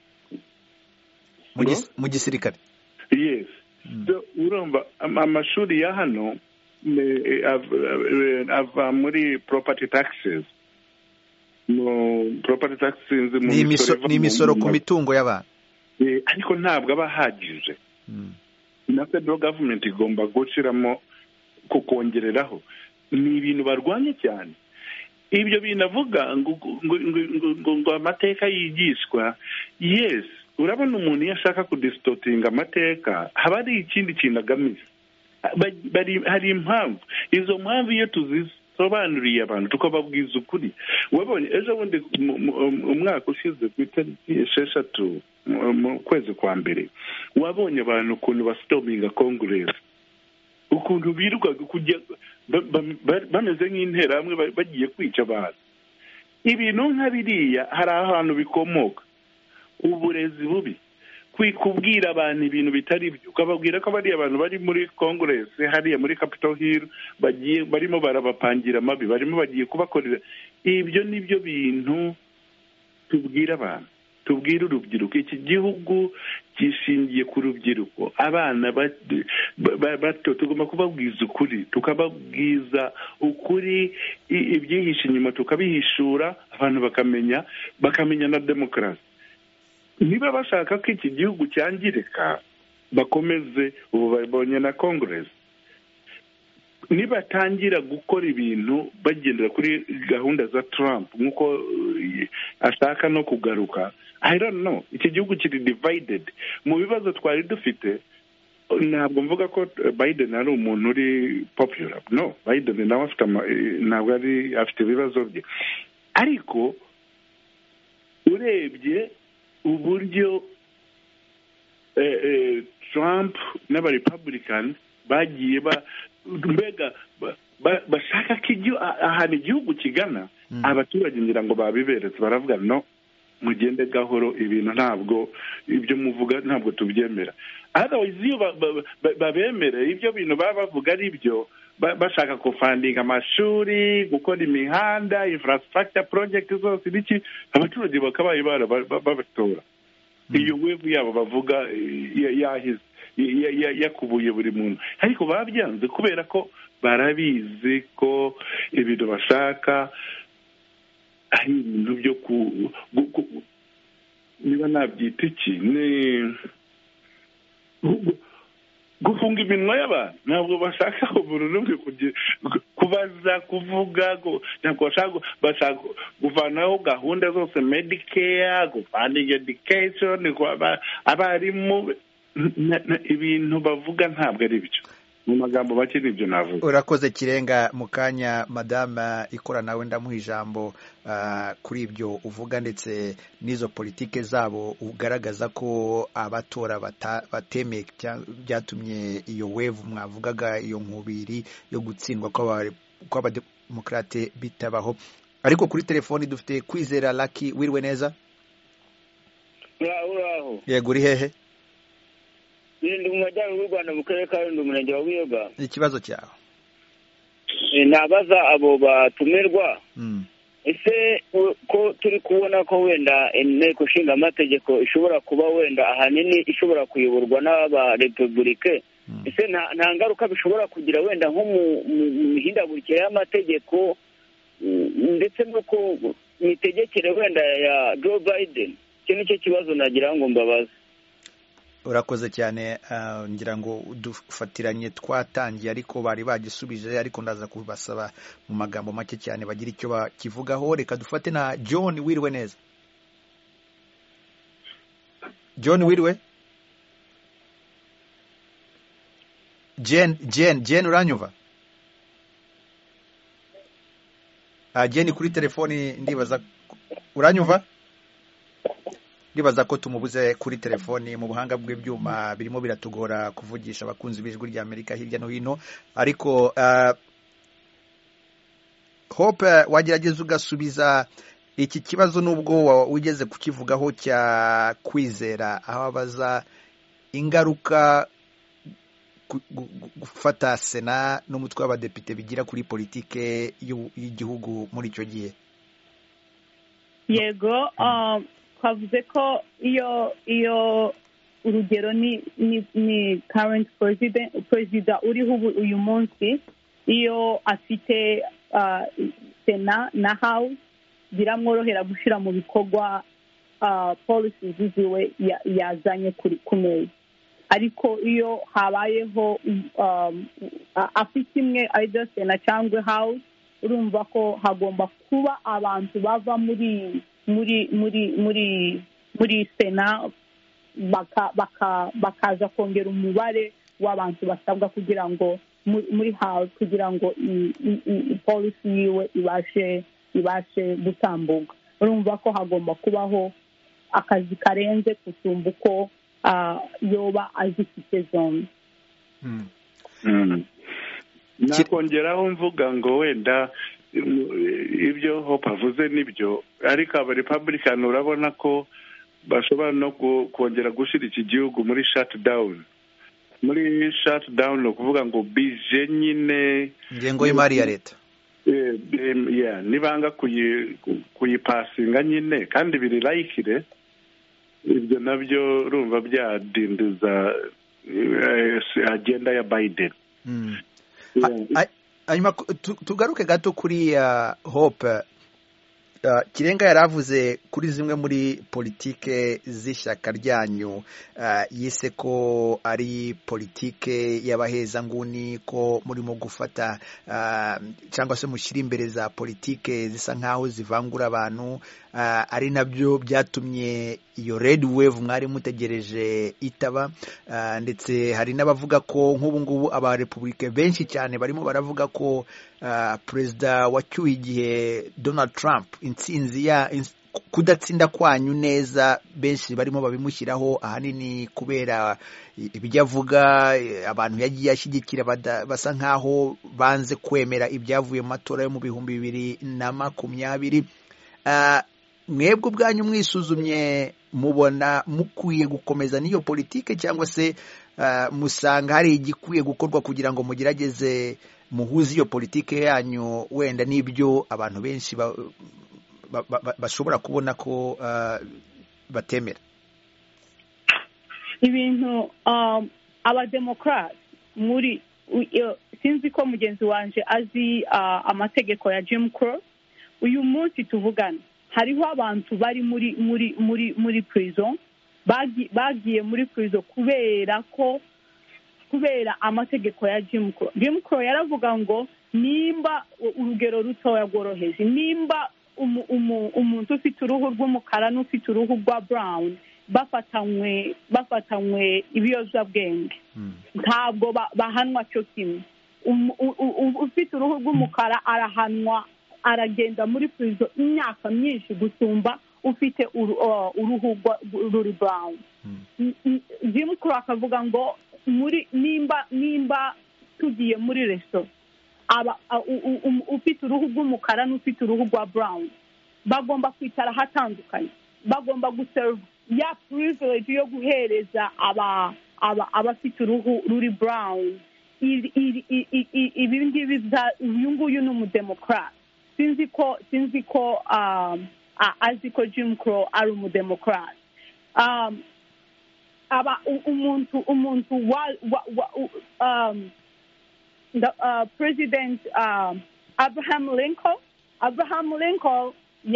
mu gisirikare. Yes. So urumva amashuri ya hano ava muri property taxes. Property taxes ni imisoro ku mitungo y'abantu, ariko ntabwo aba ahagije. Na federal government igomba gushyiramo kukongereraho. Ni ibintu barwanya cyane. Ibyo binavuga ngo amateka yigishwa. Yes, urabona umuntu iyo ashaka kudistortinga amateka haba ari ikindi kintu agamije. Hari impamvu. Izo mpamvu iyo tuzisobanuriye abantu tukababwiza ukuri. Wabonye ejo bundi umwaka ushize ku itariki 6 mu kwezi kwa mbere, wabonye abantu ukuntu basitominga Congress, ukuntu biruka kujya bameze nk'interahamwe bagiye kwica abantu. Ibintu nka biriya hari ahantu bikomoka. Uburezi bubi, kubwira abantu ibintu bitari byo, ukababwira ko bari abantu bari muri Congress hariya muri Capitol Hill barimo barabapangira amabi, barimo bagiye kubakorera. Ibyo nibyo bintu tubwira abantu, tubwira urubyiruko. Iki gihugu gishingiye ku rubyiruko, abana bato. Tugomba kubabwiza ukuri, tukababwiza ukuri, ibyihishe inyuma tukabihishura, abantu bakamenya na demokarasi. Niba bashaka ko iki gihugu cyangirika, bakomeze ubu babonye na Congress. Nibatangira gukora ibintu bagendera kuri gahunda za Trump nk'uko ashaka no kugaruka, I don't know, iki gihugu kiri divided. Mu bibazo twari dufite, ntabwo mvuga ko Biden ari umuntu uri popular. No, Biden nawe ntabwo afite ibibazo bye. Ariko urebye uburyo Trump n'aba-Republican bagiye mbega bashaka ko ahantu igihugu kigana, abaturage ngira ngo babiberetse, baravuga no, mugende gahoro, ibintu ntabwo ibyo muvuga ntabwo tubyemera. Otherwise iyo babemere ibyo bintu baba bavuga ari byo, bashaka kufandinga amashuri, gukora imihanda, infrastructure project zose biki, abaturage bakabaye babatora. Iyo wevu yabo bavuga yahize yakubuye buri muntu, ariko babyanze kubera ko barabizi ko ibintu bashaka ari ibintu byo niba nabyita iki, ni gufunga iminwa y'abantu. Ntabwo bashaka umuntu n'umwe kubaza kuvuga, ntabwo bashaka kuvanaho gahunda zose, Medicare, gufunding education, abarimu. Ibintu bavuga ntabwo ari byo. Mu magambo make nibyo navuga. Urakoze Kirenga. Mu kanya Madame Ikora nawe ndamuha ijambo kuri ibyo uvuga, ndetse n'izo politike zabo ugaragaza ko abatora batemeye byatumye iyo wave mwavugaga, iyo nkubiri yo gutsindwa kw'abademokrate bitabaho. Ariko kuri telefoni dufite Kwizera Lucky. Wirwe neza? Uraho. Yego, uri hehe? Ndi mu majyaruguru y'u Rwanda mu karere ka Rulindo, umurenge wa Buyoga. Ikibazo cyawe? Nabaza abo batumirwa, ese ko turi kubona ko wenda inteko ishinga amategeko ishobora kuba wenda ahanini ishobora kuyoborwa n'aba-Republike, ese nta ngaruka bishobora kugira wenda nko mu mihindagurikire y'amategeko ndetse no ku mitegekere wenda ya Joe Biden? Icyo ni cyo kibazo nagira ngo mbabaze. Urakoze cyane. Ngira ngo dufatiranye twatangiye ariko bari bagisubije, ariko ndaza kubasaba mu magambo make cyane bagira icyo bakivugaho. Reka dufate na John. Wirwe neza? John, wirwe? Jen uranyumva? Jen kuri telefoni ndibaza. Uranyumva? Ndibaza ko tumubuze kuri telefoni. Mu buhanga bw'ibyuma birimo biratugora kuvugisha abakunzi b'ijwi rya Amerika hirya no hino, ariko Hope wagerageza ugasubiza iki kibazo nubwo ugeze kukivugaho cya Kwizera, aho abaza ingaruka gufata Sena n'umutwe w'abadepite bigira kuri politike y'igihugu muri icyo gihe. Yego, twavuze ko iyo urugero ni current perezida uriho uyu munsi, iyo afite sena na house biramworohera gushyira mu bikorwa policies ziwe yazanye ku meza. Ariko iyo habayeho afite imwe either sena cyangwa house, urumva ko hagomba kuba abantu bava muri sena bakaza kongera umubare w'abantu basabwa kugira ngo muri house kugira ngo policy yiwe ibashe gutambuka. urumva ko hagomba kubaho akazi karenze gusumba uko yoba azifite zombi. nakongeraho mvuga ngo wenda ibyo Hope avuze nibyo, ariko aba Republican urabona ko bashobora no kongera gushyira iki gihugu muri shutdown. Muri shutdown ni ukuvuga ngo bije nyine ingengo y'imari ya leta nibanga kuyipasinga nyine kandi biri layikire, ibyo nabyo urumva byadindiza agenda ya Biden. hanyuma tugaruke gato kuri Hope. Kirenga yaravuze kuri zimwe muri politike z'ishyaka ryanyu, yise ko ari politike y'abahezanguni, ko murimo gufata cyangwa se mushyira imbere za politike zisa nk'aho zivangura abantu, ari nabyo byatumye iyo red wave mwari mutegereje itaba. Ndetse hari n'abavuga ko nk'ubu ngubu abarepublike benshi cyane barimo baravuga ko perezida wacyuye igihe Donald Trump intsinzi kudatsinda kwanyu neza, benshi barimo babimushyiraho ahanini kubera ibyo avuga, abantu yagiye ashyigikira basa nk'aho banze kwemera ibyavuye mu matora yo mu 2020. Mwebwe ubwanyu mwisuzumye mubona mukwiye gukomeza n'iyo politike, cyangwa se musanga hari igikwiye gukorwa kugira ngo mugerageze muhuze iyo politike yanyu wenda n'ibyo abantu benshi bashobora kubona ko batemera? Ibintu abademokarasi sinzi ko mugenzi wanje azi amategeko ya Jim Crow. Uyu munsi tuvugana hariho abantu bari muri prison, bagiye muri prison kubera amategeko ya Jim Crow. Jim Crow yaravuga ngo nimba urugero rutoya rworoheje, nimba umuntu ufite uruhu rw'umukara n'ufite uruhu rwa brown bafatanywe ibiyobyabwenge, ntabwo bahanwa cyo kimwe. Ufite uruhu rw'umukara arahanwa, aragenda muri prison imyaka myinshi gusumba ufite uruhu ruri brown. Jim Crow akavuga ngo nimba tugiye muri resto, ufite uruhu rw'umukara n'ufite uruhu rwa brown bagomba kwicara hatandukanye, bagomba guserve ya privilege yo guhereza abafite uruhu ruri brown. Ibi ngibi uyu nguyu ni umudemokrasi. sinzi ko azi ko Jim Crow ari umudemokrasi. umuntu President Abraham Lincoln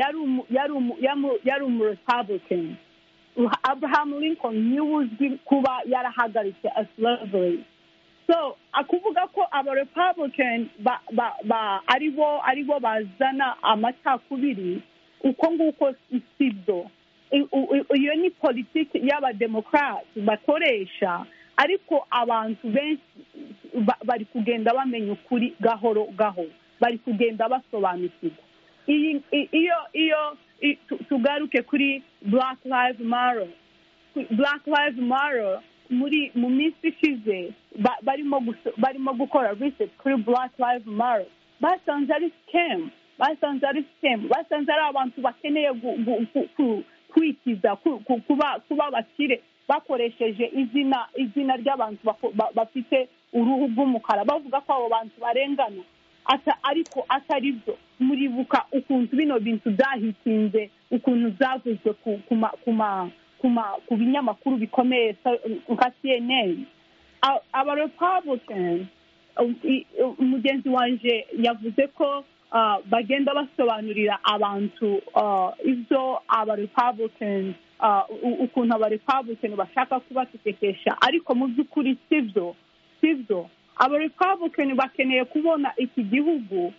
yari Republican. Abraham Lincoln niwe uzwi kuba yarahagaritse slavery. So akuvuga ko aba Republican aribo bazana amacakubiri, uko nguko sibyo. Iyo ni politiki y'abademokrasi bakoresha, ariko abantu benshi bari kugenda bamenya ukuri gahoro gahoro, bari kugenda basobanukirwa. Iyo tugaruke kuri Black Lives Matter mu minsi ishize barimo gukora research kuri Black Lives Matter, basanze ari scam, basanze ari abantu bakeneye kwikiza kuba bakire, bakoresheje izina ry'abantu bafite uruhu rw'umukara, bavuga ko abo bantu barengana. ariko atari byo. Muribuka ukuntu bino bintu byahitinze, ukuntu zavuzwe ku binyamakuru bikomeye nka CNN. Aba Republicans, umugenzi wanje yavuze ko bagenda basobanurira abantu ibyo aba Republicans, ukuntu aba Republicans bashaka kubategekesha, ariko mu by'ukuri sibyo. Aba Republicans bakeneye kubona iki gihugu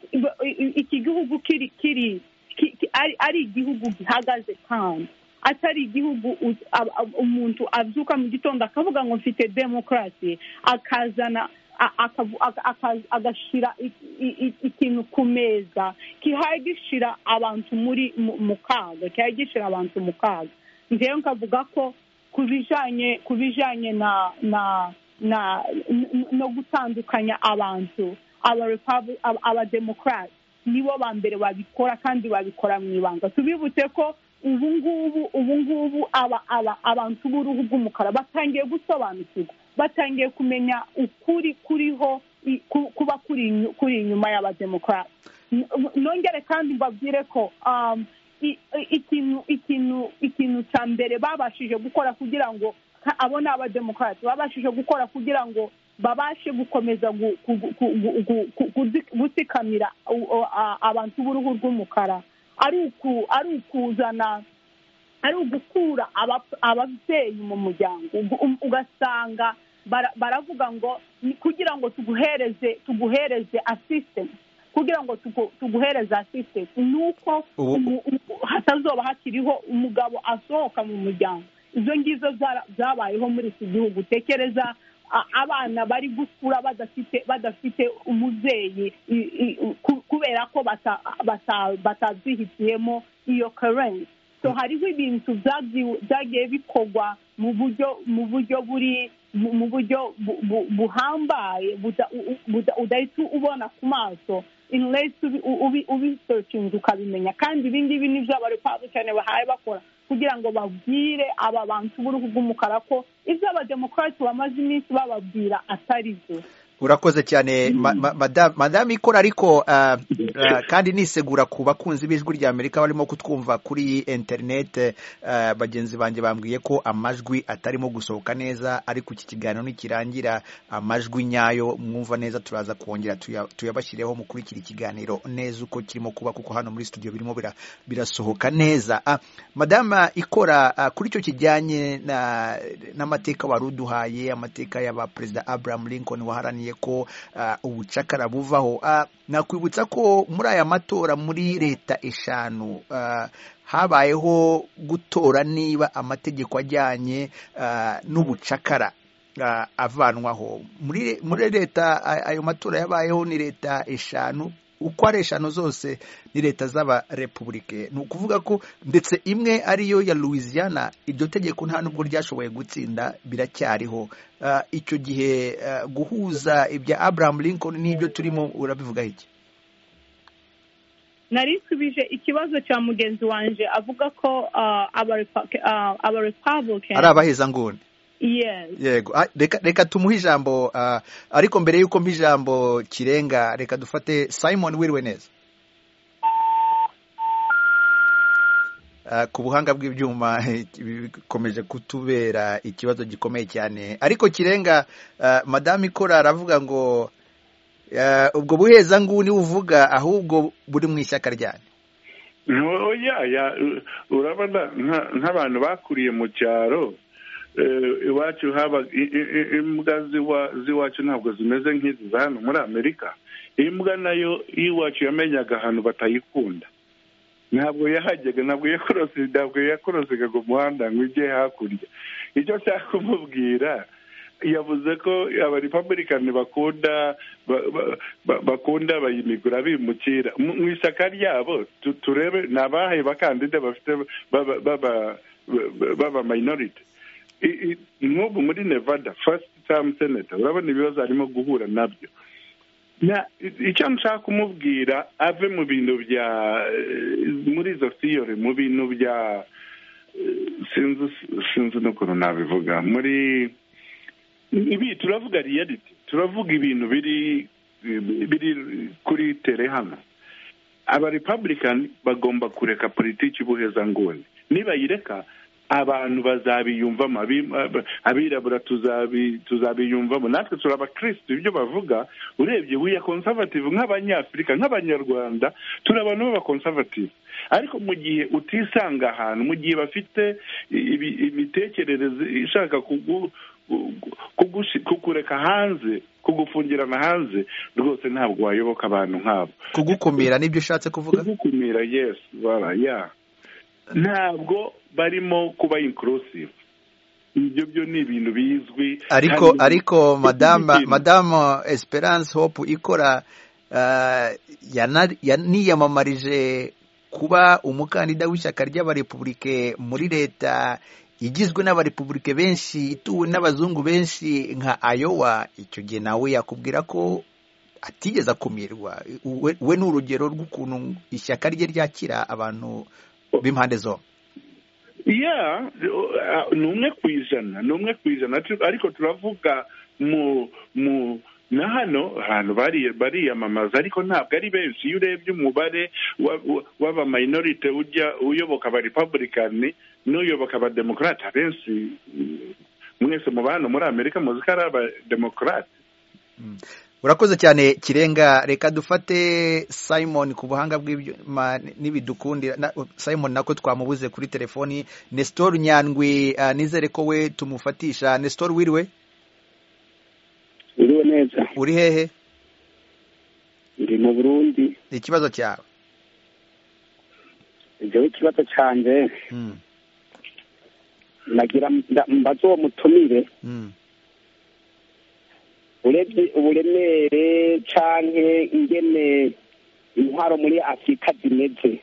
ari igihugu gihagaze, kandi atari igihugu umuntu abyuka mu gitondo akavuga ngo mfite demokarasi, akazana agashyira ikintu ku meza kihaye gishira abantu mu kaga, kihaye gishira abantu mu kaga. Njyewe nkavuga ko ku bijanye no gutandukanya abantu, abademokrati nibo ba mbere babikora, kandi babikora mu ibanga. Tubibutse ko ubu ngubu abantu b'uruhu rw'umukara batangiye gusobanukirwa, batangiye kumenya ukuri kuriho kuba kuri inyuma y'abademokrati. Nongere kandi mbabwire ko ikintu cya mbere babashije gukora kugira ngo abo ni abademokrati babashije gukora kugira ngo babashe gukomeza gutsikamira abantu b'uruhu rw'umukara, ari ugukura ababyeyi mu muryango. Ugasanga baravuga ngo kugira ngo tuguhereze assistance, kugira ngo tuguhereze assistance nuko hatazoba hakiriho umugabo asohoka mu muryango. Izo ngizo zabayeho muri iki gihugu. Tekereza abana bari gukura badafite umubyeyi kubera ko batazihitiyemo iyo currency. So hariho ibintu byagiye bikorwa mu buryo buhambaye udahita ubona ku maso, unless ubisearching ukabimenya. kandi ibi ngibi nibyo abarepublicans bahaye bakora kugira ngo babwire aba bantu b'uruhu rw'umukara ko ibyo abademokrati bamaze iminsi bababwira atari byo. Urakoze cyane madame Ikora, ariko kandi nisegura ku bakunzi b'ijwi rya Amerika barimo kutwumva kuri internet. Bagenzi banjye bambwiye ko amajwi atarimo gusohoka neza, ariko iki kiganiro nikirangira amajwi nyayo mwumva neza turaza kongera tuyabashyireho mukurikira ikiganiro neza uko kirimo kuba, kuko hano muri studio birimo birasohoka neza. Madame Ikora, kuri icyo kijyanye n'amateka waruduhaye, amateka y'aba Perezida Abraham Lincoln waharaniye ko ubucakara buvaho, nakwibutsa ko muri aya matora muri leta 5 habayeho gutora niba amategeko ajyanye n'ubucakara avanwaho muri leta. Ayo matora yabayeho ni leta 5, uko ari 5 zose ni leta z'aba Republike. Ni ukuvuga ko ndetse imwe ariyo ya Louisiana, iryo tegeko nta nubwo ryashoboye gutsinda, biracyariho. Icyo gihe guhuza ibya Abraham Lincoln n'ibyo turimo urabivuga iki? Narisubije ikibazo cya mugenzi wanje avuga ko aba Republican ari abaheza nguni. Yes. Yego, reka tumuhe ijambo, ariko mbere yuko mpa ijambo Kirenga, reka dufate Simon. Wiriwe neza? Ku buhanga bw'ibyuma bikomeje kutubera ikibazo gikomeye cyane, ariko Kirenga, madame Ikora aravuga ngo ubwo buheza nguni uvuga ahubwo buri mu ishyaka ryanyu. Urabona nk'abantu bakuriye mu cyaro, iwacu haba imbwa z'iwacu ntabwo zimeze nk'izi za hano muri Amerika. Imbwa nayo iwacu yamenyaga ahantu batayikunda, ntabwo yahajyaga, ntabwo yakorosega ku muhanda ngo ijye hakurya. Icyo nshaka kumubwira, yavuze ko abarepublikani bakunda bayimigura bimukira mu ishyaka ryabo. Turebe ni abahe bakandida bafite baba minority. Nk'ubu muri Nevada first term senator, urabona ibibazo arimo guhura nabyo. Icyo nshaka kumubwira, ave mu bintu bya muri izo theory, mu bintu bya sinzi n'ukuntu nabivuga. Muri ibi turavuga reality, turavuga ibintu biri biri kuri tere hano. Aba Republican bagomba kureka politiki y'ubuhezanguni. Nibayireka abantu bazabiyumvamo, abirabura tuzabiyumvamo. Natwe turi abakristo, ibyo bavuga urebye we are conservative nk'abanyafurika, nk'abanyarwanda turi abantu b'abakonservative. Ariko mu gihe utisanga ahantu, mu gihe bafite imitekerereze ishaka kukureka hanze, kugufungirana hanze, rwose ntabwo wayoboka abantu nk'abo. Kugukumira nibyo ushatse kuvuga? Kugukumira, yes, ntabwo barimo kuba inclusive. Ibyo byo ni ibintu bizwi. Ariko madame Esperance Hope ikora yaniyamamarije kuba umukandida w'ishyaka ry'abarepublike muri leta igizwe n'abarepublike benshi, ituwe n'abazungu benshi nka Iowa. Icyo gihe nawe yakubwira ko atigeze akumirwa. We ni urugero rw'ukuntu ishyaka rye ryakira abantu b'impande zombi. Ni umwe ku ijana, ariko turavuga na hano ahantu bariyamamaza, ariko ntabwo ari benshi. Iyo urebye umubare w'aba minority ujya uyoboka aba Republican n'uyoboka aba Democrat, benshi mwese mu bantu muri Amerika muzi ko ari aba Democrat. Urakoze cyane Kirenga. Reka dufate Simon ku buhanga bw'ibyuma n'ibidukundira. Simon nako twamubuze kuri telefoni. Nestor Nyandwi, nizere ko we tumufatisha. Nestor, wiriwe? Uriwe neza. Uri hehe? Ndi mu Burundi. Ikibazo cyawe? Ikibazo cyanjye nagira mbazo uwo mutumire, urebye uburemere canke ingene intwaro muri Afurika zimeze,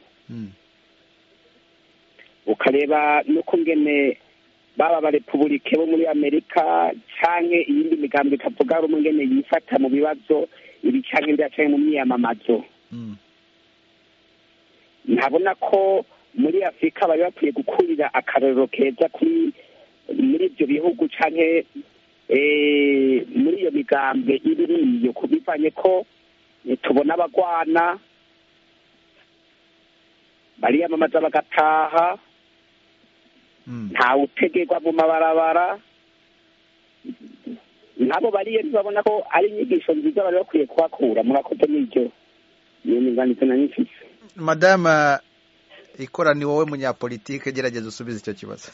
ukareba nuko ngene baba abarepublike bo muri Amerika canke iyindi migambi ikavuga rumwe ngene yifata mu bibazo ibi canke ndya canke mu myamamazo. Ntabona ko muri Afurika bari bakwiye gukurira akarorero keza muri ibyo bihugu canke muri iyo migambi ibiriyo, kubivanye ko tubona abagwana bariyamamaza bagataha, ntawe utegerwa mu mabarabara. Nabo bariye ntibabona ko ari inyigisho nziza bari bakwiye kuhakura. Murakoze n'ibyo niyo miganitse na nyifise. Madama Ikora, ni wowe munyapolitike, gerageza usubize icyo kibazo.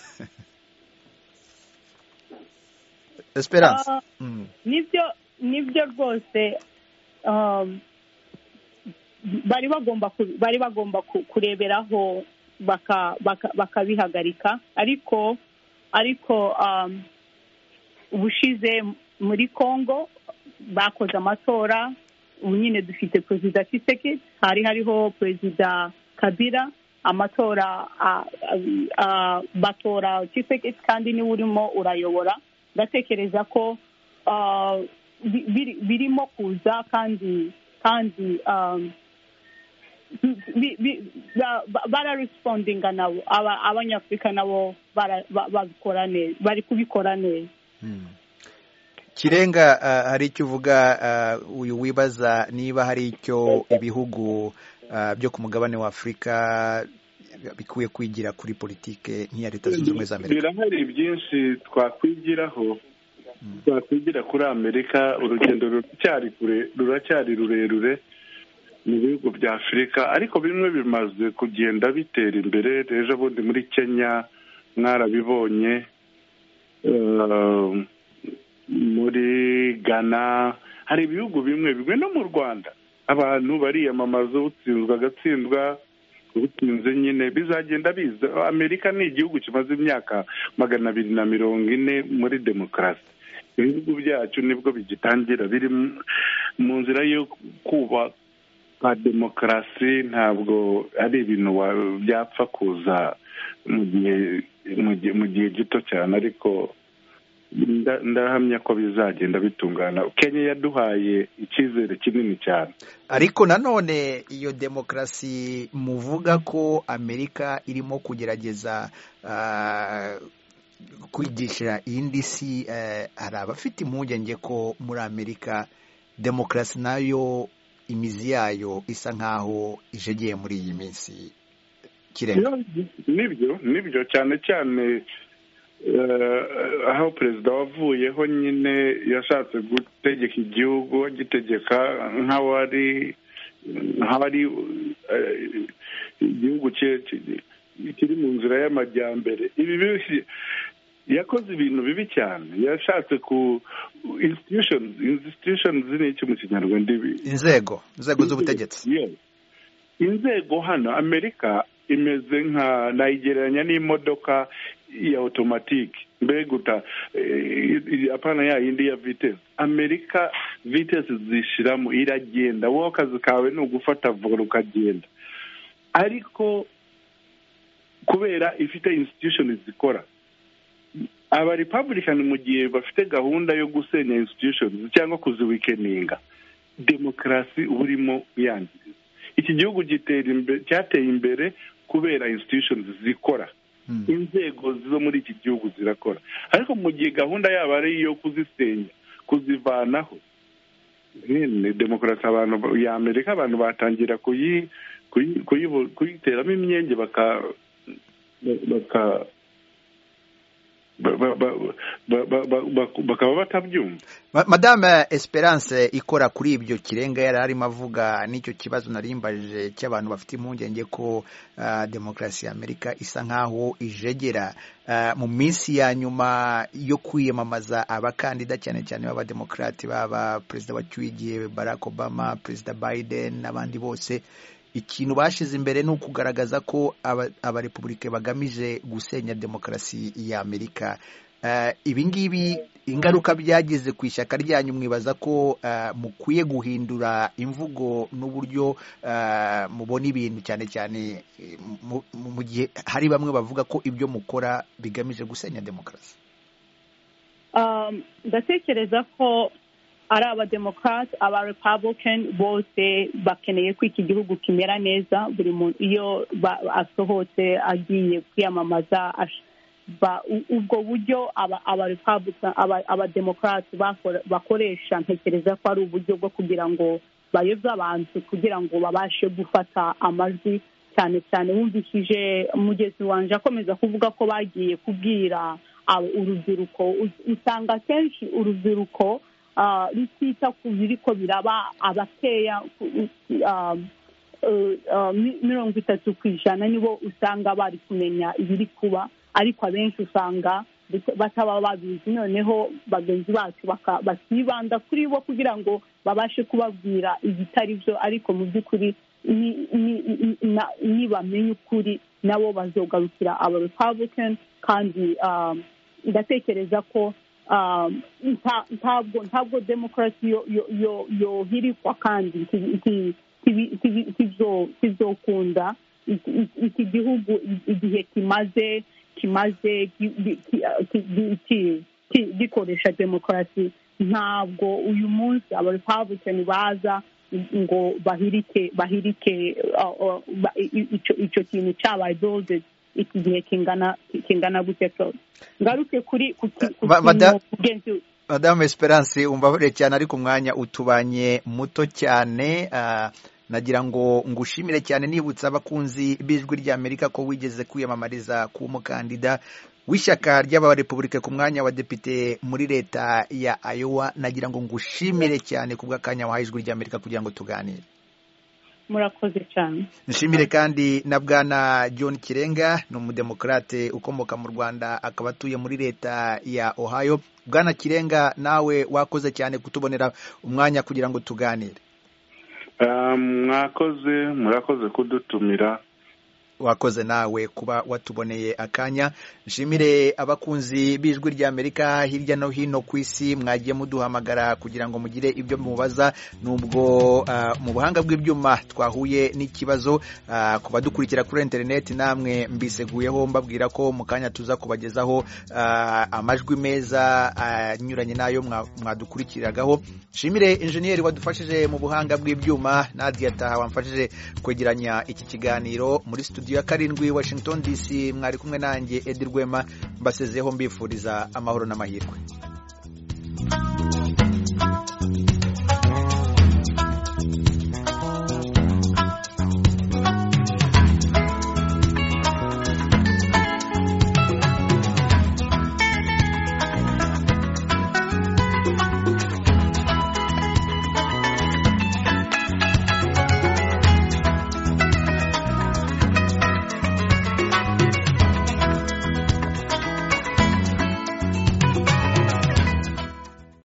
Esperance. Nibyo rwose bari bagomba kureberaho bakabihagarika, ariko ubushize muri Congo bakoze amatora. Ubu nyine dufite perezida Tshisekedi, hariho perezida Kabila. Amatora batora Tshisekedi kandi niwe urimo urayobora. Ndatekereza ko birimo kuza kandi bararespondinga nabo, abanyafurika nabo babikora neza, bari kubikora neza. Kirenga, hari icyo uvuga uyu wibaza niba hari icyo ibihugu byo ku mugabane wa Afurika bikwiye kwigira kuri politike nk'iya Leta Zunze Ubumwe za Amerika. Birahari byinshi twakwigiraho, twakwigira kuri Amerika. Urugendo ruracyari rurerure mu bihugu bya Afurika, ariko bimwe bimaze kugenda bitera imbere. Ejo bundi muri Kenya mwarabibonye, muri Ghana, hari ibihugu bimwe no mu Rwanda abantu bariyamamaza, utsinzwe agatsindwa, ubutsinze nyine bizagenda biza. Amerika ni igihugu kimaze imyaka 240 muri demokarasi. Ibihugu byacu nibwo bigitangira, biri mu nzira yo kubaka demokarasi. Ntabwo ari ibintu byapfa kuza mu gihe gito cyane, ariko ndahamya ko bizagenda bitungana. Kenya yaduhaye icyizere kinini cyane. Ariko nanone iyo demokarasi muvuga ko Amerika irimo kugerageza kwigisha iyindi si, hari abafite impungenge ko muri Amerika demokarasi nayo imizi yayo isa nkaho ijegeye muri iyi minsi Kirenga. Nibyo cyane cyane aho perezida wavuyeho nyine yashatse gutegeka igihugu agitegeka nk'awari igihugu kiri mu nzira y'amajyambere. Ibi yakoze ibintu bibi cyane, yashatse ku institutions ni iki mu kinyarwanda? inzego z'ubutegetsi. Inzego hano Amerika imeze nka nayigereranya n'imodoka ya automatique, mbega apana ya yindi ya vitesse. Amerika vitesse zishiramo iragenda, wowe akazi kawe ni ugufata volo ukagenda, ariko kubera ifite institutions zikora. Aba Republican mu gihe bafite gahunda yo gusenya institutions cyangwa kuziwikeninga, demokarasi urimo yangiza. Iki gihugu cyateye imbere kubera institutions zikora, inzego zo muri iki gihugu zirakora, ariko mu gihe gahunda yabo ari iyo kuzisenya, kuzivanaho, demokarasi abantu ya Amerika abantu batangira kuyiteramo imyenge bakaba batabyumva. Madame Esperance ikora kuri ibyo Kirenga yari arimo avuga n'icyo kibazo narimbaje cy'abantu bafite impungenge ko demokarasi ya Amerika isa nkaho ijegera mu minsi ya nyuma yo kwiyamamaza abakandida cyane cyane b'abademokrati, baba perezida wacyuye Barack Obama, perezida Biden n'abandi bose. Ikintu bashize imbere ni ukugaragaza ko abarepublike bagamije gusenya demokarasi ya Amerika. Ibi ngibi ingaruka byagize ku ishyaka ryanyu, mwibaza ko mukwiye guhindura imvugo n'uburyo mubona ibintu, cyane cyane mu gihe hari bamwe bavuga ko ibyo mukora bigamije gusenya demokarasi? Ndatekereza ko ari abademokrate, abarepublican bose bakeneye ko iki gihugu kimera neza. Buri muntu iyo asohotse agiye kwiyamamaza, ubwo buryo abademokrate bakoresha, ntekereza ko ari uburyo bwo kugira ngo bayobye abantu, kugira ngo babashe gufata amajwi. Cyane cyane wumvishije umugezi wanje akomeza kuvuga ko bagiye kubwira urubyiruko. Usanga kenshi urubyiruko rutita ku biriko biraba, abakeya 30% nibo usanga bari kumenya ibiri kuba, ariko abenshi usanga bataba babizi. Noneho bagenzi bacu bakibanda kuri bo kugira ngo babashe kubabwira ibitari byo, ariko mu by'ukuri nibamenye ukuri nabo bazogarukira aba Republican. Kandi ndatekereza ko ntabwo demokarasi yohirikwa kandi kizokunda. Iki gihugu igihe kimaze gikoresha demokarasi, ntabwo uyu munsi aba Republican baza ngo bahirike icyo kintu cyabaye builded iki gihe kingana gutya. Ngaruke kuri Madame Esperance, umbabarire cyane ariko umwanya utubanye muto cyane. Nagira ngo ngushimire cyane, nibutsa abakunzi b'ijwi rya Amerika ko wigeze kwiyamamariza ku mukandida w'ishyaka ry'abarepublike ku mwanya wa depite muri leta ya Iowa. Nagira ngo ngushimire cyane ku bw'akanya wahaye ijwi rya Amerika kugira ngo tuganire. Murakoze cyane. Nshimire kandi na bwana John Kirenga, ni umudemokrate ukomoka mu Rwanda, akaba atuye muri leta ya Ohio. Bwana Kirenga, nawe wakoze cyane kutubonera umwanya kugira ngo tuganire. Murakoze kudutumira. Wakoze nawe kuba watuboneye akanya. Nshimire abakunzi b'ijwi rya Amerika hirya no hino ku isi, mwagiye muduhamagara kugira ngo mugire ibyo mubaza. Nubwo mu buhanga bw'ibyuma twahuye n'ikibazo, ku badukurikira kuri internet namwe mbiseguyeho mbabwira ko mu kanya tuza kubagezaho amajwi meza anyuranye nayo mwadukurikiragaho. Nshimire engineer wadufashije mu buhanga bw'ibyuma, Nadia Taha wamfashije kwegeranya iki kiganiro. Muri studio ya 7 Washington DC mwari kumwe nanjye Eddie Rwema, mbasezeho mbifuriza amahoro n'amahirwe.